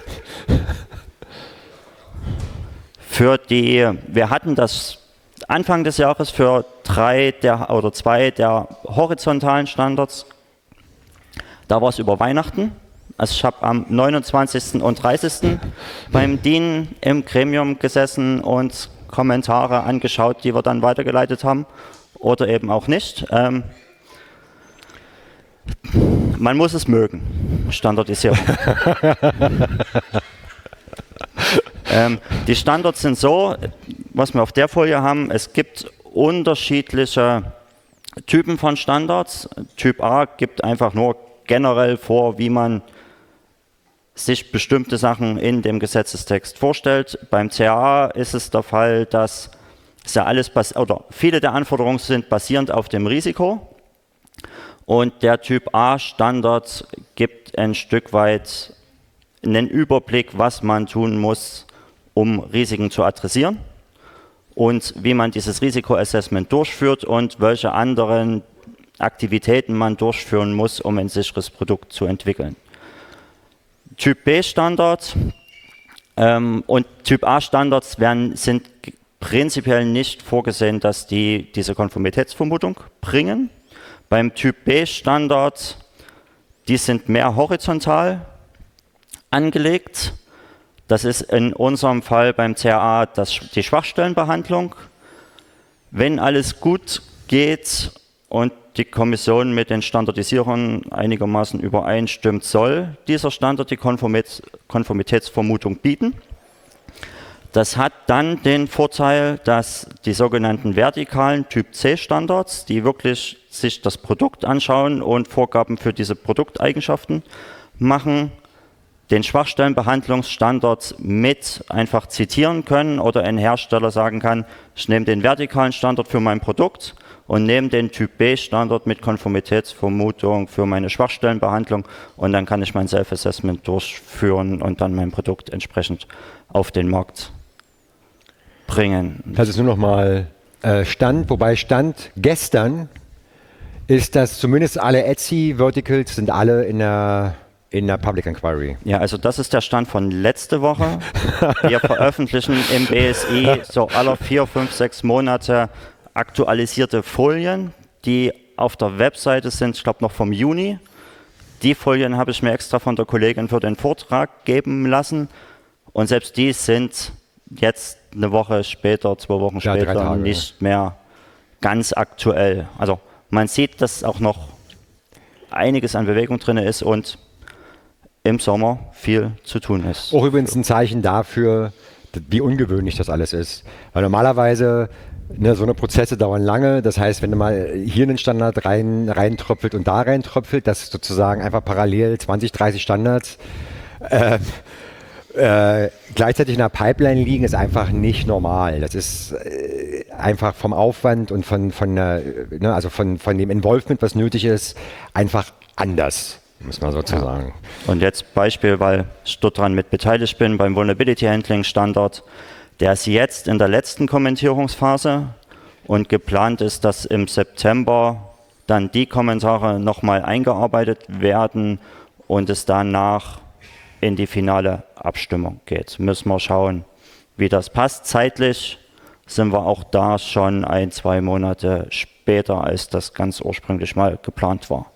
für die, wir hatten das Anfang des Jahres für drei der, oder zwei der horizontalen Standards, da war es über Weihnachten. Also ich habe am neunundzwanzigsten und dreißigsten beim D I N im Gremium gesessen und Kommentare angeschaut, die wir dann weitergeleitet haben oder eben auch nicht. Ähm, man muss es mögen, Standardisierung. ähm, die Standards sind so, was wir auf der Folie haben, es gibt unterschiedliche Typen von Standards. Typ A gibt einfach nur generell vor, wie man sich bestimmte Sachen in dem Gesetzestext vorstellt. Beim C A A ist es der Fall, dass es ja alles oder viele der Anforderungen sind basierend auf dem Risiko. Und der Typ A Standard gibt ein Stück weit einen Überblick, was man tun muss, um Risiken zu adressieren und wie man dieses Risikoassessment durchführt und welche anderen Aktivitäten man durchführen muss, um ein sicheres Produkt zu entwickeln. Typ B Standard ähm, und Typ A Standards werden, sind prinzipiell nicht vorgesehen, dass die diese Konformitätsvermutung bringen. Beim Typ B Standard, die sind mehr horizontal angelegt. Das ist in unserem Fall beim C A A das, die Schwachstellenbehandlung. Wenn alles gut geht und die Kommission mit den Standardisierern einigermaßen übereinstimmt, soll dieser Standard die Konformitätsvermutung bieten. Das hat dann den Vorteil, dass die sogenannten vertikalen Typ C Standards, die wirklich sich das Produkt anschauen und Vorgaben für diese Produkteigenschaften machen, den Schwachstellenbehandlungsstandard mit einfach zitieren können oder ein Hersteller sagen kann, ich nehme den vertikalen Standard für mein Produkt und nehme den Typ B Standard mit Konformitätsvermutung für meine Schwachstellenbehandlung und dann kann ich mein Self-Assessment durchführen und dann mein Produkt entsprechend auf den Markt bringen. Das ist nur noch mal äh, Stand, wobei Stand gestern ist, dass zumindest alle Etsy-Verticals sind alle in der, in der Public Inquiry. Ja, also das ist der Stand von letzte Woche. Wir veröffentlichen im B S I so alle vier, fünf, sechs Monate aktualisierte Folien, die auf der Webseite sind, ich glaube noch vom Juni. Die Folien habe ich mir extra von der Kollegin für den Vortrag geben lassen und selbst die sind jetzt eine Woche später, zwei Wochen ja, später Tage, nicht ja. mehr ganz aktuell. Also man sieht, dass auch noch einiges an Bewegung drin ist und im Sommer viel zu tun ist. Auch übrigens ein Zeichen dafür, wie ungewöhnlich das alles ist. Weil normalerweise ne, so eine Prozesse dauern lange. Das heißt, wenn du mal hier einen Standard rein, reintröpfelt und da reintröpfelt, dass sozusagen einfach parallel zwanzig, dreißig Standards äh, äh, gleichzeitig in der Pipeline liegen, ist einfach nicht normal. Das ist äh, einfach vom Aufwand und von, von, äh, ne, also von, von dem Involvement, was nötig ist, einfach anders, muss man sozusagen. Und jetzt Beispiel, weil ich dort dran mit beteiligt bin, beim Vulnerability Handling Standard, der ist jetzt in der letzten Kommentierungsphase und geplant ist, dass im September dann die Kommentare nochmal eingearbeitet werden und es danach in die finale Abstimmung geht. Müssen wir schauen, wie das passt. Zeitlich sind wir auch da schon ein, zwei Monate später, als das ganz ursprünglich mal geplant war.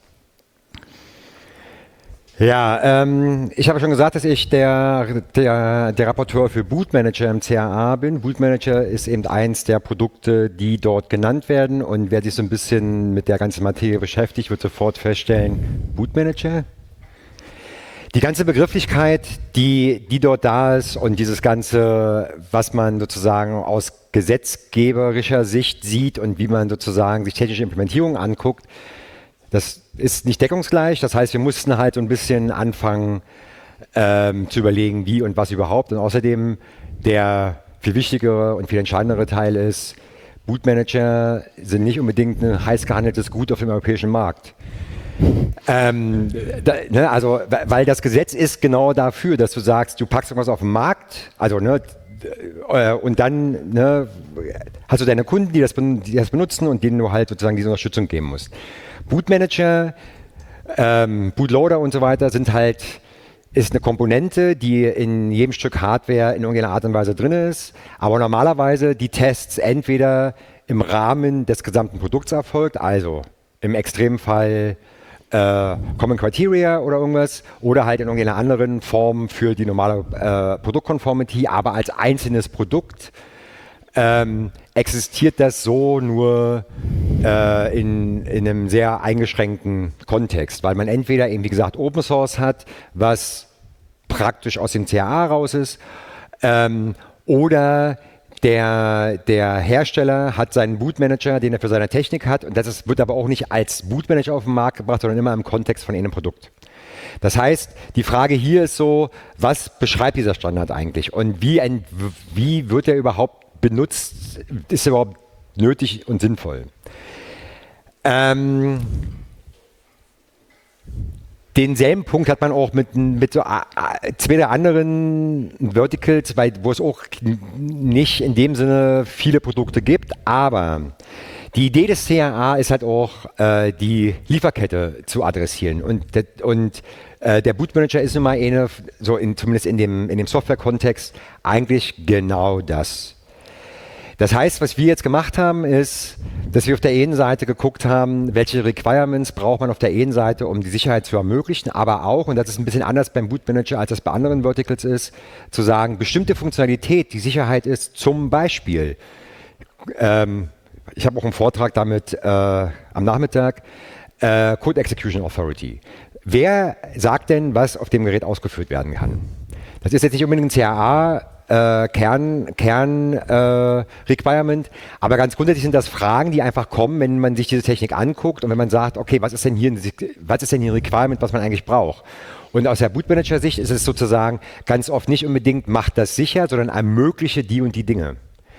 Ja, ähm, ich habe schon gesagt, dass ich der, der, der Rapporteur für Boot Manager im C A A bin. Boot Manager ist eben eins der Produkte, die dort genannt werden. Und wer sich so ein bisschen mit der ganzen Materie beschäftigt, wird sofort feststellen, Boot Manager? Die ganze Begrifflichkeit, die, die dort da ist und dieses Ganze, was man sozusagen aus gesetzgeberischer Sicht sieht und wie man sozusagen sich technische Implementierungen anguckt, das ist nicht deckungsgleich. Das heißt, wir mussten halt so ein bisschen anfangen ähm, zu überlegen, wie und was überhaupt. Und außerdem der viel wichtigere und viel entscheidendere Teil ist, Boot Manager sind nicht unbedingt ein heiß gehandeltes Gut auf dem europäischen Markt. Ähm, da, ne, also, weil das Gesetz ist genau dafür, dass du sagst, du packst irgendwas auf den Markt, also ne, äh, und dann ne, hast du deine Kunden, die das, die das benutzen und denen du halt sozusagen diese Unterstützung geben musst. Boot Manager, ähm, Bootloader und so weiter sind halt, ist eine Komponente, die in jedem Stück Hardware in irgendeiner Art und Weise drin ist, aber normalerweise die Tests entweder im Rahmen des gesamten Produkts erfolgt, also im Extremfall äh, Common Criteria oder irgendwas, oder halt in irgendeiner anderen Form für die normale äh, Produktconformity, aber als einzelnes Produkt ähm, existiert das so nur äh, in, in einem sehr eingeschränkten Kontext, weil man entweder eben, wie gesagt, Open Source hat, was praktisch aus dem C A A raus ist, ähm, oder der, der Hersteller hat seinen Boot Manager, den er für seine Technik hat, und das ist, wird aber auch nicht als Boot Manager auf den Markt gebracht, sondern immer im Kontext von einem Produkt. Das heißt, die Frage hier ist so, was beschreibt dieser Standard eigentlich und wie, ein, wie wird er überhaupt benutzt, ist überhaupt nötig und sinnvoll. Ähm, denselben Punkt hat man auch mit, mit so äh, zwei der anderen Verticals, weil, wo es auch nicht in dem Sinne viele Produkte gibt, aber die Idee des C A A ist halt auch, äh, die Lieferkette zu adressieren und, und äh, der Boot Manager ist nun mal eine, so in, zumindest in dem, in dem Software-Kontext, eigentlich genau das. Das heißt, was wir jetzt gemacht haben, ist, dass wir auf der einen Seite geguckt haben, welche Requirements braucht man auf der einen Seite, um die Sicherheit zu ermöglichen, aber auch, und das ist ein bisschen anders beim Boot Manager, als das bei anderen Verticals ist, zu sagen, bestimmte Funktionalität, die Sicherheit ist, zum Beispiel, ähm, ich habe auch einen Vortrag damit äh, am Nachmittag, äh, Code Execution Authority. Wer sagt denn, was auf dem Gerät ausgeführt werden kann? Das ist jetzt nicht unbedingt ein C A A, Äh, Kern, Kern äh, Requirement, aber ganz grundsätzlich sind das Fragen, die einfach kommen, wenn man sich diese Technik anguckt und wenn man sagt, okay, was ist denn hier, was ist denn hier ein Requirement, was man eigentlich braucht? Und aus der Boot Manager Sicht ist es sozusagen ganz oft nicht unbedingt macht das sicher, sondern ermögliche die und die Dinge.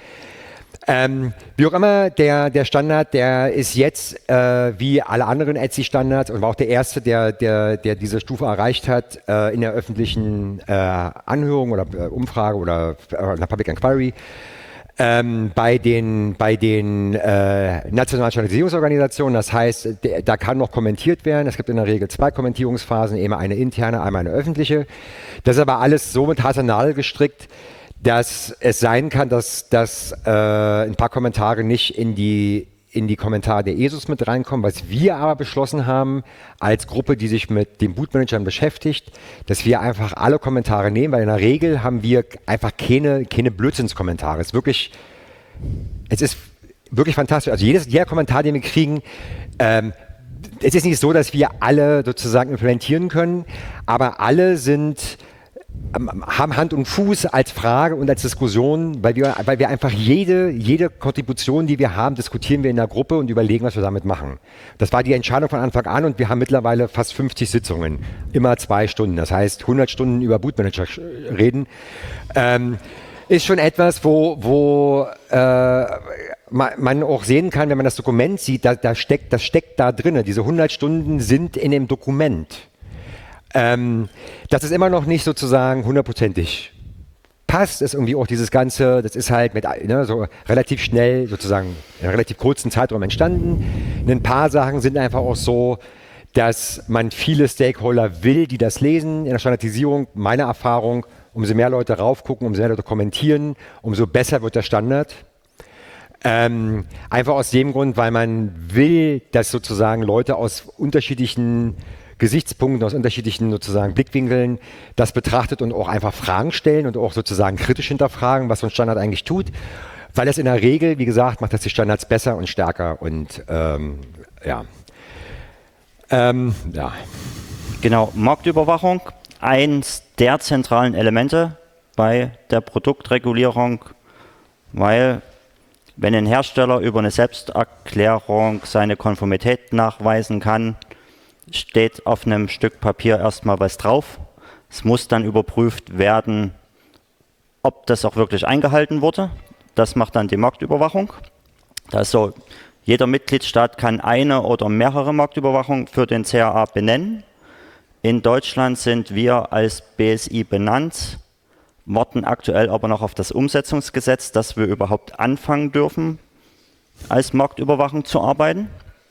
Ähm, wie auch immer, der, der Standard, der ist jetzt äh, wie alle anderen Etsy-Standards und war auch der erste, der, der, der diese Stufe erreicht hat äh, in der öffentlichen äh, Anhörung oder äh, Umfrage oder äh, einer Public Inquiry ähm, bei den, bei den äh, nationalen Standardisierungsorganisationen. Das heißt, der, da kann noch kommentiert werden. Es gibt in der Regel zwei Kommentierungsphasen, immer eine interne, einmal eine öffentliche. Das ist aber alles so mit harter Nadel gestrickt, dass es sein kann, dass, dass äh, ein paar Kommentare nicht in die, in die Kommentare der E S U S mit reinkommen. Was wir aber beschlossen haben, als Gruppe, die sich mit den Boot Managern beschäftigt, dass wir einfach alle Kommentare nehmen, weil in der Regel haben wir einfach keine, keine Blödsinnskommentare. Es ist wirklich, es ist wirklich fantastisch. Also jedes, jeder Kommentar, den wir kriegen, ähm, es ist nicht so, dass wir alle sozusagen implementieren können, aber alle sind haben Hand und Fuß als Frage und als Diskussion, weil wir, weil wir einfach jede, jede Kontribution, die wir haben, diskutieren wir in der Gruppe und überlegen, was wir damit machen. Das war die Entscheidung von Anfang an und wir haben mittlerweile fast fünfzig Sitzungen, immer zwei Stunden, das heißt hundert Stunden über Boot Manager reden. Ähm, ist schon etwas, wo, wo äh, man auch sehen kann, wenn man das Dokument sieht, da, da steckt, das steckt da drin. Diese hundert Stunden sind in dem Dokument. Ähm, das ist immer noch nicht sozusagen hundertprozentig passt, ist irgendwie auch dieses Ganze, das ist halt mit ne, so relativ schnell sozusagen in einem relativ kurzen Zeitraum entstanden. ein paar Sachen sind einfach auch so, dass man viele Stakeholder will, die das lesen in der Standardisierung. Meine Erfahrung, umso mehr Leute raufgucken, umso mehr Leute kommentieren, umso besser wird der Standard. Ähm, einfach aus dem Grund, weil man will, dass sozusagen Leute aus unterschiedlichen Gesichtspunkten, aus unterschiedlichen sozusagen Blickwinkeln das betrachtet und auch einfach Fragen stellen und auch sozusagen kritisch hinterfragen, was so ein Standard eigentlich tut. Weil das in der Regel, wie gesagt, macht das die Standards besser und stärker und ähm, ja. Ähm, ja. Genau, Marktüberwachung, eins der zentralen Elemente bei der Produktregulierung, weil wenn ein Hersteller über eine Selbsterklärung seine Konformität nachweisen kann, steht auf einem Stück Papier erstmal was drauf. Es muss dann überprüft werden, ob das auch wirklich eingehalten wurde. Das macht dann die Marktüberwachung. Da ist so, jeder Mitgliedstaat kann eine oder mehrere Marktüberwachungen für den C A A benennen. In Deutschland sind wir als B S I benannt, warten aktuell aber noch auf das Umsetzungsgesetz, dass wir überhaupt anfangen dürfen, als Marktüberwachung zu arbeiten.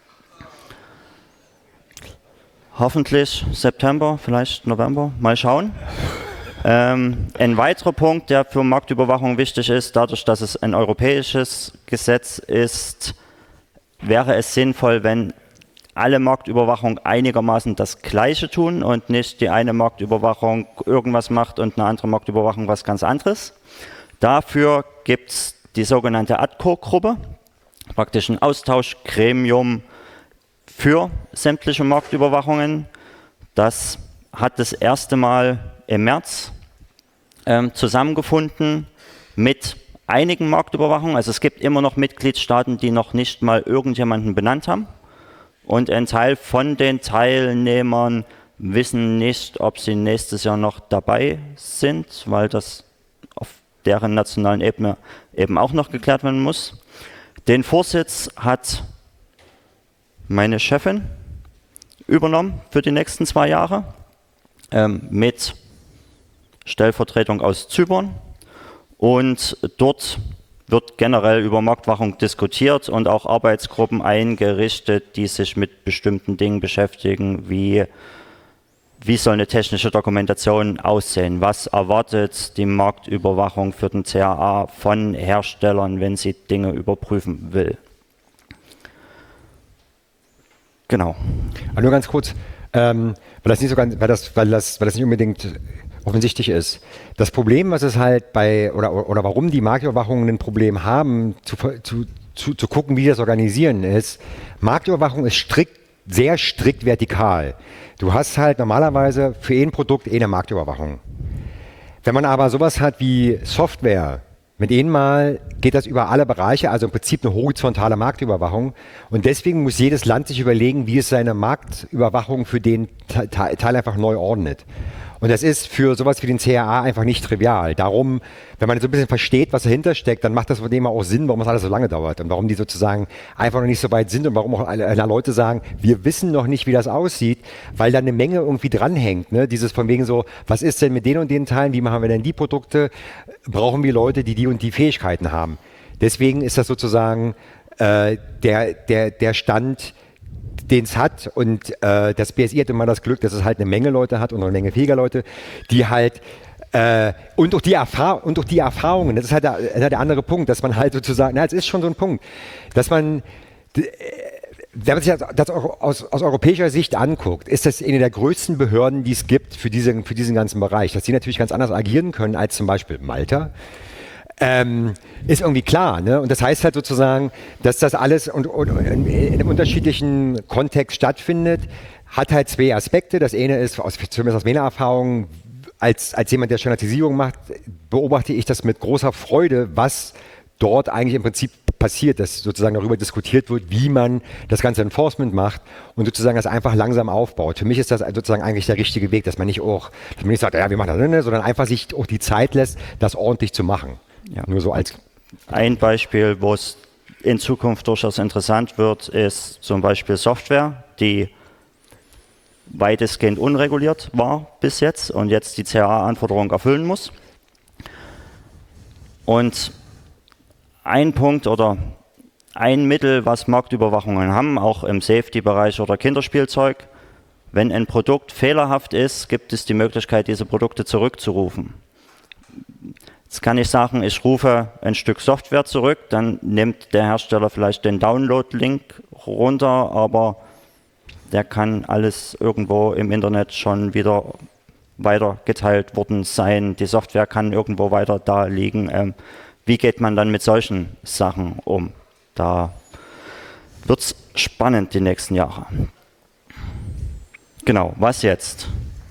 Hoffentlich September, vielleicht November, mal schauen. Ähm, ein weiterer Punkt, der für Marktüberwachung wichtig ist, dadurch, dass es ein europäisches Gesetz ist, wäre es sinnvoll, wenn alle Marktüberwachung einigermaßen das Gleiche tun und nicht die eine Marktüberwachung irgendwas macht und eine andere Marktüberwachung was ganz anderes. Dafür gibt es die sogenannte A D C O-Gruppe, praktisch ein Austauschgremium für sämtliche Marktüberwachungen. Das hat das erste Mal im März ähm, zusammengefunden mit einigen Marktüberwachungen. Also es gibt immer noch Mitgliedstaaten, die noch nicht mal irgendjemanden benannt haben. Und ein Teil von den Teilnehmern wissen nicht, ob sie nächstes Jahr noch dabei sind, weil das auf deren nationalen Ebene eben auch noch geklärt werden muss. Den Vorsitz hat meine Chefin übernommen für die nächsten zwei Jahre ähm, mit Stellvertretung aus Zypern. Und dort wird generell über Marktüberwachung diskutiert und auch Arbeitsgruppen eingerichtet, die sich mit bestimmten Dingen beschäftigen, wie wie soll eine technische Dokumentation aussehen, was erwartet die Marktüberwachung für den C A A von Herstellern, wenn sie Dinge überprüfen will. Genau. Aber nur ganz kurz, ähm, weil, das nicht so ganz, weil, das, weil, das, weil das nicht unbedingt offensichtlich ist. Das Problem, was es halt bei, oder, oder warum die Marktüberwachungen ein Problem haben, zu, zu, zu, zu gucken, wie das organisieren ist, Marktüberwachung ist strikt, sehr strikt vertikal. Du hast halt normalerweise für ein Produkt eine Marktüberwachung. Wenn man aber sowas hat wie Software, mit denen mal geht das über alle Bereiche, also im Prinzip eine horizontale Marktüberwachung. Und deswegen muss jedes Land sich überlegen, wie es seine Marktüberwachung für den Teil einfach neu ordnet. Und das ist für sowas wie den C A A einfach nicht trivial. Darum, wenn man so ein bisschen versteht, was dahinter steckt, dann macht das von dem auch Sinn, warum das alles so lange dauert und warum die sozusagen einfach noch nicht so weit sind und warum auch alle, alle Leute sagen, wir wissen noch nicht, wie das aussieht, weil da eine Menge irgendwie dranhängt. Ne? Dieses von wegen so, was ist denn mit den und den Teilen, wie machen wir denn die Produkte, brauchen wir Leute, die die und die Fähigkeiten haben. Deswegen ist das sozusagen äh, der, der, der Stand, den es hat, und äh, das B S I hat immer das Glück, dass es halt eine Menge Leute hat und eine Menge fähiger Leute, die halt äh, und, durch die Erfahr- und durch die Erfahrungen, das ist halt der, das ist halt der andere Punkt, dass man halt sozusagen, na, es ist schon so ein Punkt, dass man, wenn man sich das, das aus, aus europäischer Sicht anguckt, ist das eine der größten Behörden, die es gibt für, diese, für diesen ganzen Bereich, dass die natürlich ganz anders agieren können als zum Beispiel Malta. Ähm, ist irgendwie klar, ne? Und das heißt halt sozusagen, dass das alles und, und, in, in einem unterschiedlichen Kontext stattfindet, hat halt zwei Aspekte. Das eine ist, aus, zumindest aus meiner Erfahrung, als, als jemand, der Standardisierung macht, beobachte ich das mit großer Freude, was dort eigentlich im Prinzip passiert, dass sozusagen darüber diskutiert wird, wie man das ganze Enforcement macht und sozusagen das einfach langsam aufbaut. Für mich ist das sozusagen eigentlich der richtige Weg, dass man nicht auch, dass man nicht sagt, ja, wir machen das, sondern einfach sich auch die Zeit lässt, das ordentlich zu machen. Ja. Nur so als ein Beispiel, wo es in Zukunft durchaus interessant wird, ist zum Beispiel Software, die weitestgehend unreguliert war bis jetzt und jetzt die C A A-Anforderungen erfüllen muss. Und ein Punkt oder ein Mittel, was Marktüberwachungen haben, auch im Safety-Bereich oder Kinderspielzeug. Wenn ein Produkt fehlerhaft ist, gibt es die Möglichkeit, diese Produkte zurückzurufen. Jetzt kann ich sagen, ich rufe ein Stück Software zurück, dann nimmt der Hersteller vielleicht den Download-Link runter, aber der kann alles irgendwo im Internet schon wieder weitergeteilt worden sein. Die Software kann irgendwo weiter da liegen. Ähm, wie geht man dann mit solchen Sachen um? Da wird es spannend die nächsten Jahre. Genau, was jetzt?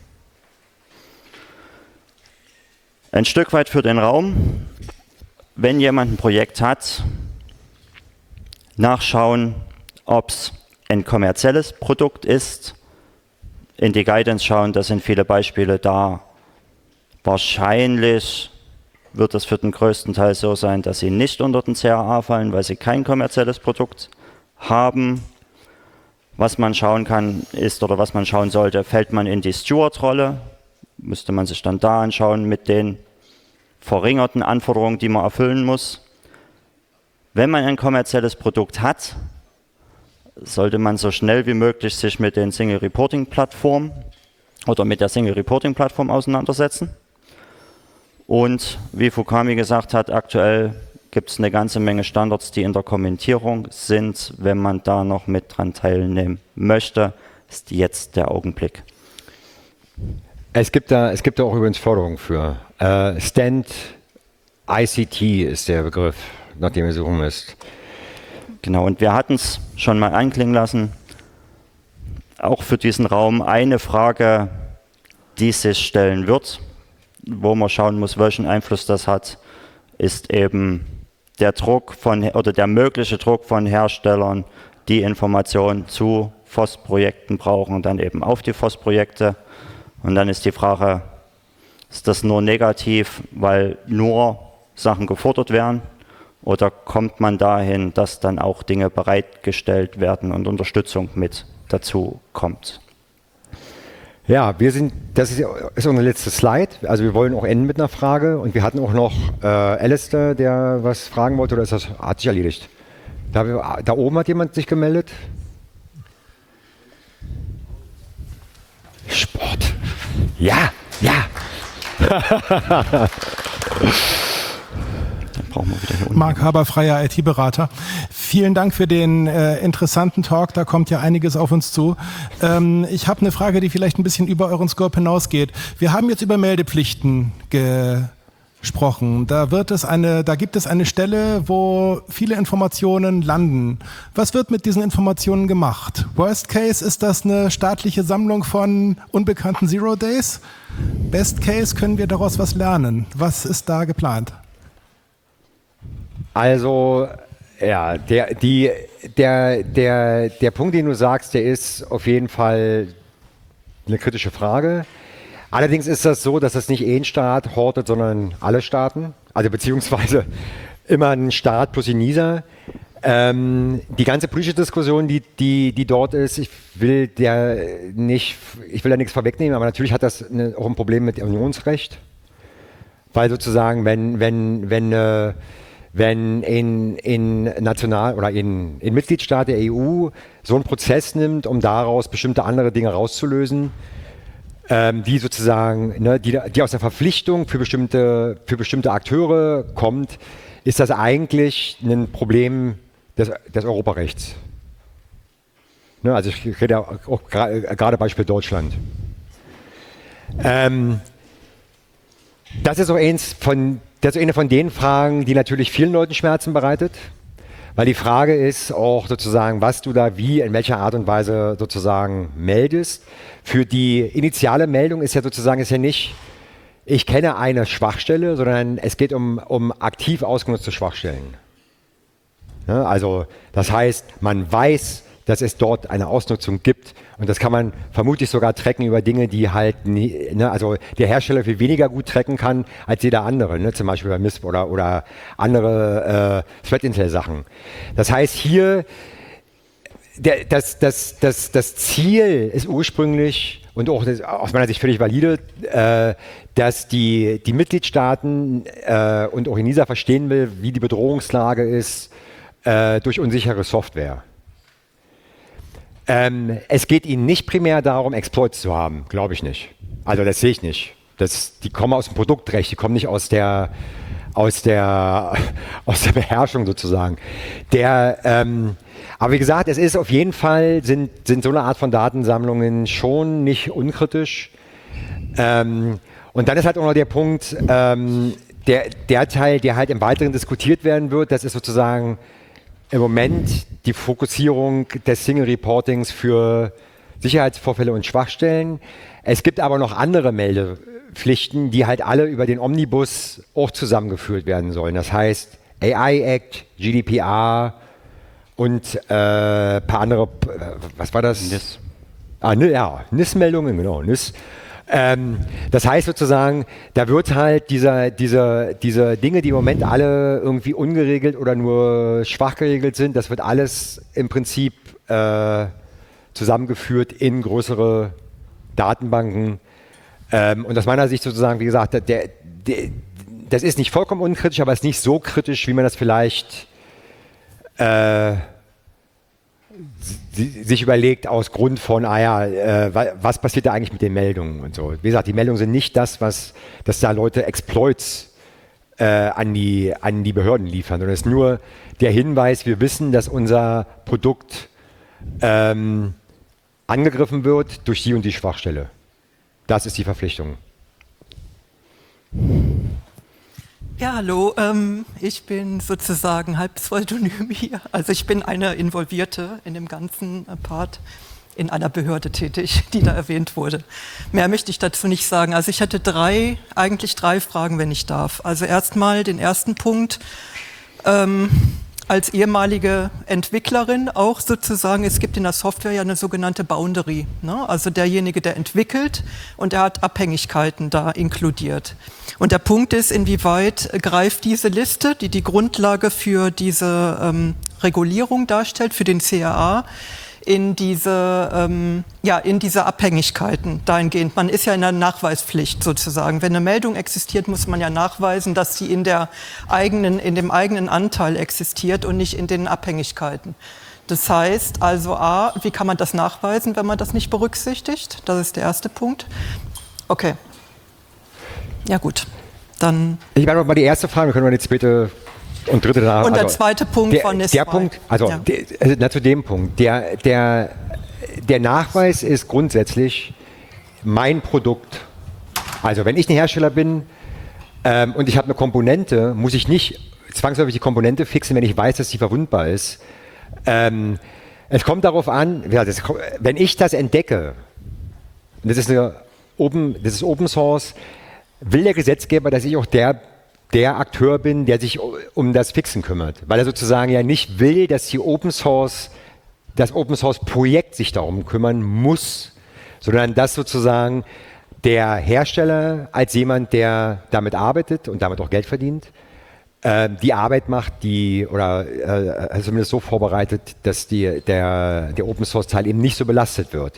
Ein Stück weit für den Raum. Wenn jemand ein Projekt hat, nachschauen, ob es ein kommerzielles Produkt ist, in die Guidance schauen, da sind viele Beispiele da. Wahrscheinlich wird es für den größten Teil so sein, dass sie nicht unter den C A A fallen, weil sie kein kommerzielles Produkt haben. Was man schauen kann, ist, oder was man schauen sollte, fällt man in die Steward-Rolle, müsste man sich dann da anschauen mit den verringerten Anforderungen, die man erfüllen muss. Wenn man ein kommerzielles Produkt hat, sollte man so schnell wie möglich sich mit den Single Reporting Plattformen oder mit der Single Reporting Plattform auseinandersetzen. Und wie Fukami gesagt hat, aktuell gibt es eine ganze Menge Standards, die in der Kommentierung sind. Wenn man da noch mit dran teilnehmen möchte, ist jetzt der Augenblick. Es gibt da, es gibt da auch übrigens Forderungen für. Äh, Stand I C T ist der Begriff, nach dem ihr suchen müsst. Genau, und wir hatten es schon mal anklingen lassen, auch für diesen Raum eine Frage, die sich stellen wird, wo man schauen muss, welchen Einfluss das hat, ist eben der Druck von, oder der mögliche Druck von Herstellern, die Informationen zu F O S-Projekten brauchen und dann eben auf die F O S-Projekte. Und dann ist die Frage, ist das nur negativ, weil nur Sachen gefordert werden? Oder kommt man dahin, dass dann auch Dinge bereitgestellt werden und Unterstützung mit dazu kommt? Ja, wir sind, das ist, ist unsere letzte Slide. Also wir wollen auch enden mit einer Frage. Und wir hatten auch noch äh, Alistair, der was fragen wollte, oder ist das, hat sich erledigt? Da, da oben hat jemand sich gemeldet. Sport. Ja, ja. Marc Haber, freier I T-Berater. Vielen Dank für den äh, interessanten Talk, da kommt ja einiges auf uns zu. Ähm, ich habe eine Frage, die vielleicht ein bisschen über euren Scope hinausgeht. Wir haben jetzt über Meldepflichten gesprochen. Da, wird es eine, da gibt es eine Stelle, wo viele Informationen landen. Was wird mit diesen Informationen gemacht? Worst Case, ist das eine staatliche Sammlung von unbekannten Zero Days? Best Case, können wir daraus was lernen? Was ist da geplant? Also, ja, der, die, der, der, der Punkt, den du sagst, der ist auf jeden Fall eine kritische Frage. Allerdings ist das so, dass das nicht ein Staat hortet, sondern alle Staaten. Also beziehungsweise immer ein Staat plus ENISA. Ähm, die ganze politische Diskussion, die, die, die dort ist, ich will der nicht, ich will da nichts vorwegnehmen, aber natürlich hat das eine, auch ein Problem mit Unionsrecht. Weil sozusagen, wenn, wenn, wenn, äh, wenn in, in national oder in, in Mitgliedstaat der E U so einen Prozess nimmt, um daraus bestimmte andere Dinge rauszulösen, ähm, die sozusagen, ne, die, die aus der Verpflichtung für bestimmte, für bestimmte Akteure kommt, ist das eigentlich ein Problem des, des Europarechts. Ne, also ich rede auch gerade Beispiel Deutschland. Ähm, das ist so eins von Das ist eine von den Fragen, die natürlich vielen Leuten Schmerzen bereitet, weil die Frage ist auch sozusagen, was du da wie, in welcher Art und Weise sozusagen meldest. Für die initiale Meldung ist ja sozusagen ist ja nicht, ich kenne eine Schwachstelle, sondern es geht um, um aktiv ausgenutzte Schwachstellen. Ja, also das heißt, man weiß, dass es dort eine Ausnutzung gibt und das kann man vermutlich sogar tracken über Dinge, die halt, nie, ne, also der Hersteller viel weniger gut tracken kann als jeder andere, ne, zum Beispiel bei M I S P oder, oder andere äh, Threat Intel Sachen. Das heißt hier, der, das, das, das, das Ziel ist ursprünglich und auch das, aus meiner Sicht völlig valide, äh, dass die, die Mitgliedstaaten äh, und auch ENISA verstehen will, wie die Bedrohungslage ist, äh, durch unsichere Software. Ähm, es geht ihnen nicht primär darum, Exploits zu haben, glaube ich nicht. Also das sehe ich nicht. Das, die kommen aus dem Produktrecht, die kommen nicht aus der, aus der, aus der Beherrschung sozusagen. Der, ähm, aber wie gesagt, es ist auf jeden Fall, sind, sind so eine Art von Datensammlungen schon nicht unkritisch. Ähm, und dann ist halt auch noch der Punkt, ähm, der, der Teil, der halt im Weiteren diskutiert werden wird, das ist sozusagen im Moment die Fokussierung des Single Reportings für Sicherheitsvorfälle und Schwachstellen. Es gibt aber noch andere Meldepflichten, die halt alle über den Omnibus auch zusammengeführt werden sollen. Das heißt A I Act, G D P R und äh, ein paar andere, was war das? N I S. Ah, ne, ja, N I S-Meldungen, genau, N I S. Ähm, das heißt sozusagen, da wird halt dieser, dieser, diese Dinge, die im Moment alle irgendwie ungeregelt oder nur schwach geregelt sind, das wird alles im Prinzip äh, zusammengeführt in größere Datenbanken. Ähm, und aus meiner Sicht sozusagen, wie gesagt, der, der, das ist nicht vollkommen unkritisch, aber es ist nicht so kritisch, wie man das vielleicht äh, sich überlegt aus Grund von, ah ja, äh, was passiert da eigentlich mit den Meldungen und so. Wie gesagt, die Meldungen sind nicht das, was, dass da Leute Exploits äh, an, die, an die Behörden liefern, sondern es ist nur der Hinweis, wir wissen, dass unser Produkt ähm, angegriffen wird durch die und die Schwachstelle. Das ist die Verpflichtung. Ja, hallo, ähm, ich bin sozusagen halb Pseudonym hier. Also ich bin eine Involvierte in dem ganzen Part, in einer Behörde tätig, die da erwähnt wurde. Mehr möchte ich dazu nicht sagen. Also ich hätte drei, eigentlich drei Fragen, wenn ich darf. Also erstmal den ersten Punkt, ähm, als ehemalige Entwicklerin auch sozusagen, es gibt in der Software ja eine sogenannte Boundary, ne? Also derjenige, der entwickelt und der hat Abhängigkeiten da inkludiert. Und der Punkt ist, inwieweit greift diese Liste, die die Grundlage für diese ähm, Regulierung darstellt, für den C R A, in diese, ähm, ja, in diese Abhängigkeiten dahingehend. Man ist ja in der Nachweispflicht sozusagen. Wenn eine Meldung existiert, muss man ja nachweisen, dass sie in der eigenen, in dem eigenen Anteil existiert und nicht in den Abhängigkeiten. Das heißt also A, wie kann man das nachweisen, wenn man das nicht berücksichtigt? Das ist der erste Punkt. Okay. Ja gut, dann... Ich meine mal die erste Frage, wir können mal die zweite und dritte danach. Und der also, zweite Punkt der, von N I S Der zwei. Punkt, also, Ja. der, also na, zu dem Punkt, der, der, der Nachweis ist grundsätzlich mein Produkt. Also wenn ich ein Hersteller bin ähm, und ich habe eine Komponente, muss ich nicht zwangsläufig die Komponente fixen, wenn ich weiß, dass sie verwundbar ist. Ähm, es kommt darauf an, wenn ich das entdecke, und das ist, eine Open, das ist Open Source, will der Gesetzgeber, dass ich auch der, der Akteur bin, der sich um das Fixen kümmert. Weil er sozusagen ja nicht will, dass die Open Source, das Open Source Projekt sich darum kümmern muss, sondern dass sozusagen der Hersteller als jemand, der damit arbeitet und damit auch Geld verdient, äh, die Arbeit macht, die oder äh, zumindest so vorbereitet, dass die, der, der Open Source Teil eben nicht so belastet wird.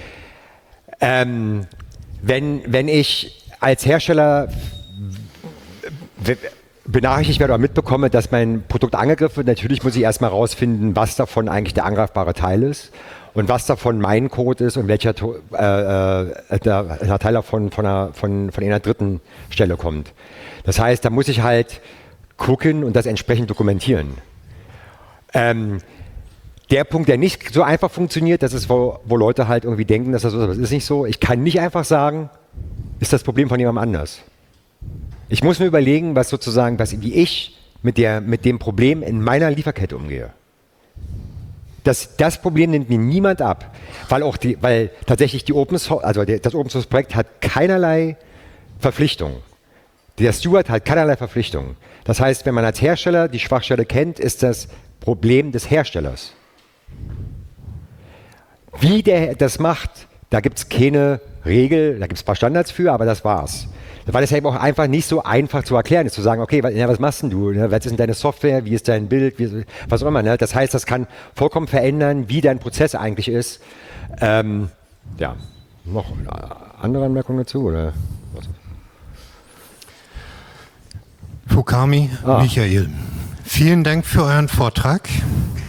Ähm, wenn, wenn ich als Hersteller benachrichtigt werde oder mitbekomme, dass mein Produkt angegriffen wird, natürlich muss ich erstmal rausfinden, was davon eigentlich der angreifbare Teil ist und was davon mein Code ist und welcher äh, äh, der, der Teil davon von einer, von, von einer dritten Stelle kommt. Das heißt, da muss ich halt gucken und das entsprechend dokumentieren. Ähm, der Punkt, der nicht so einfach funktioniert, das ist, wo, wo Leute halt irgendwie denken, dass das so ist, aber das ist nicht so. Ich kann nicht einfach sagen, ist das Problem von jemandem anders. Ich muss mir überlegen, was sozusagen, was, wie ich mit, der, mit dem Problem in meiner Lieferkette umgehe. Das, das Problem nimmt mir niemand ab, weil auch die, weil tatsächlich die Open Source, also der, das Open Source Projekt hat keinerlei Verpflichtung. Der Steward hat keinerlei Verpflichtung. Das heißt, wenn man als Hersteller die Schwachstelle kennt, ist das Problem des Herstellers. Wie der das macht, da gibt es keine Regel, da gibt es ein paar Standards für, aber das war's. Weil es ja eben auch einfach nicht so einfach zu erklären ist, zu sagen, okay, was, ja, was machst denn du? Ne? Was ist denn deine Software? Wie ist dein Bild? Wie, was auch immer. Ne? Das heißt, das kann vollkommen verändern, wie dein Prozess eigentlich ist. Ähm, ja, noch andere Anmerkungen dazu? Oder was? Fukami, Ah. Michael. Vielen Dank für euren Vortrag.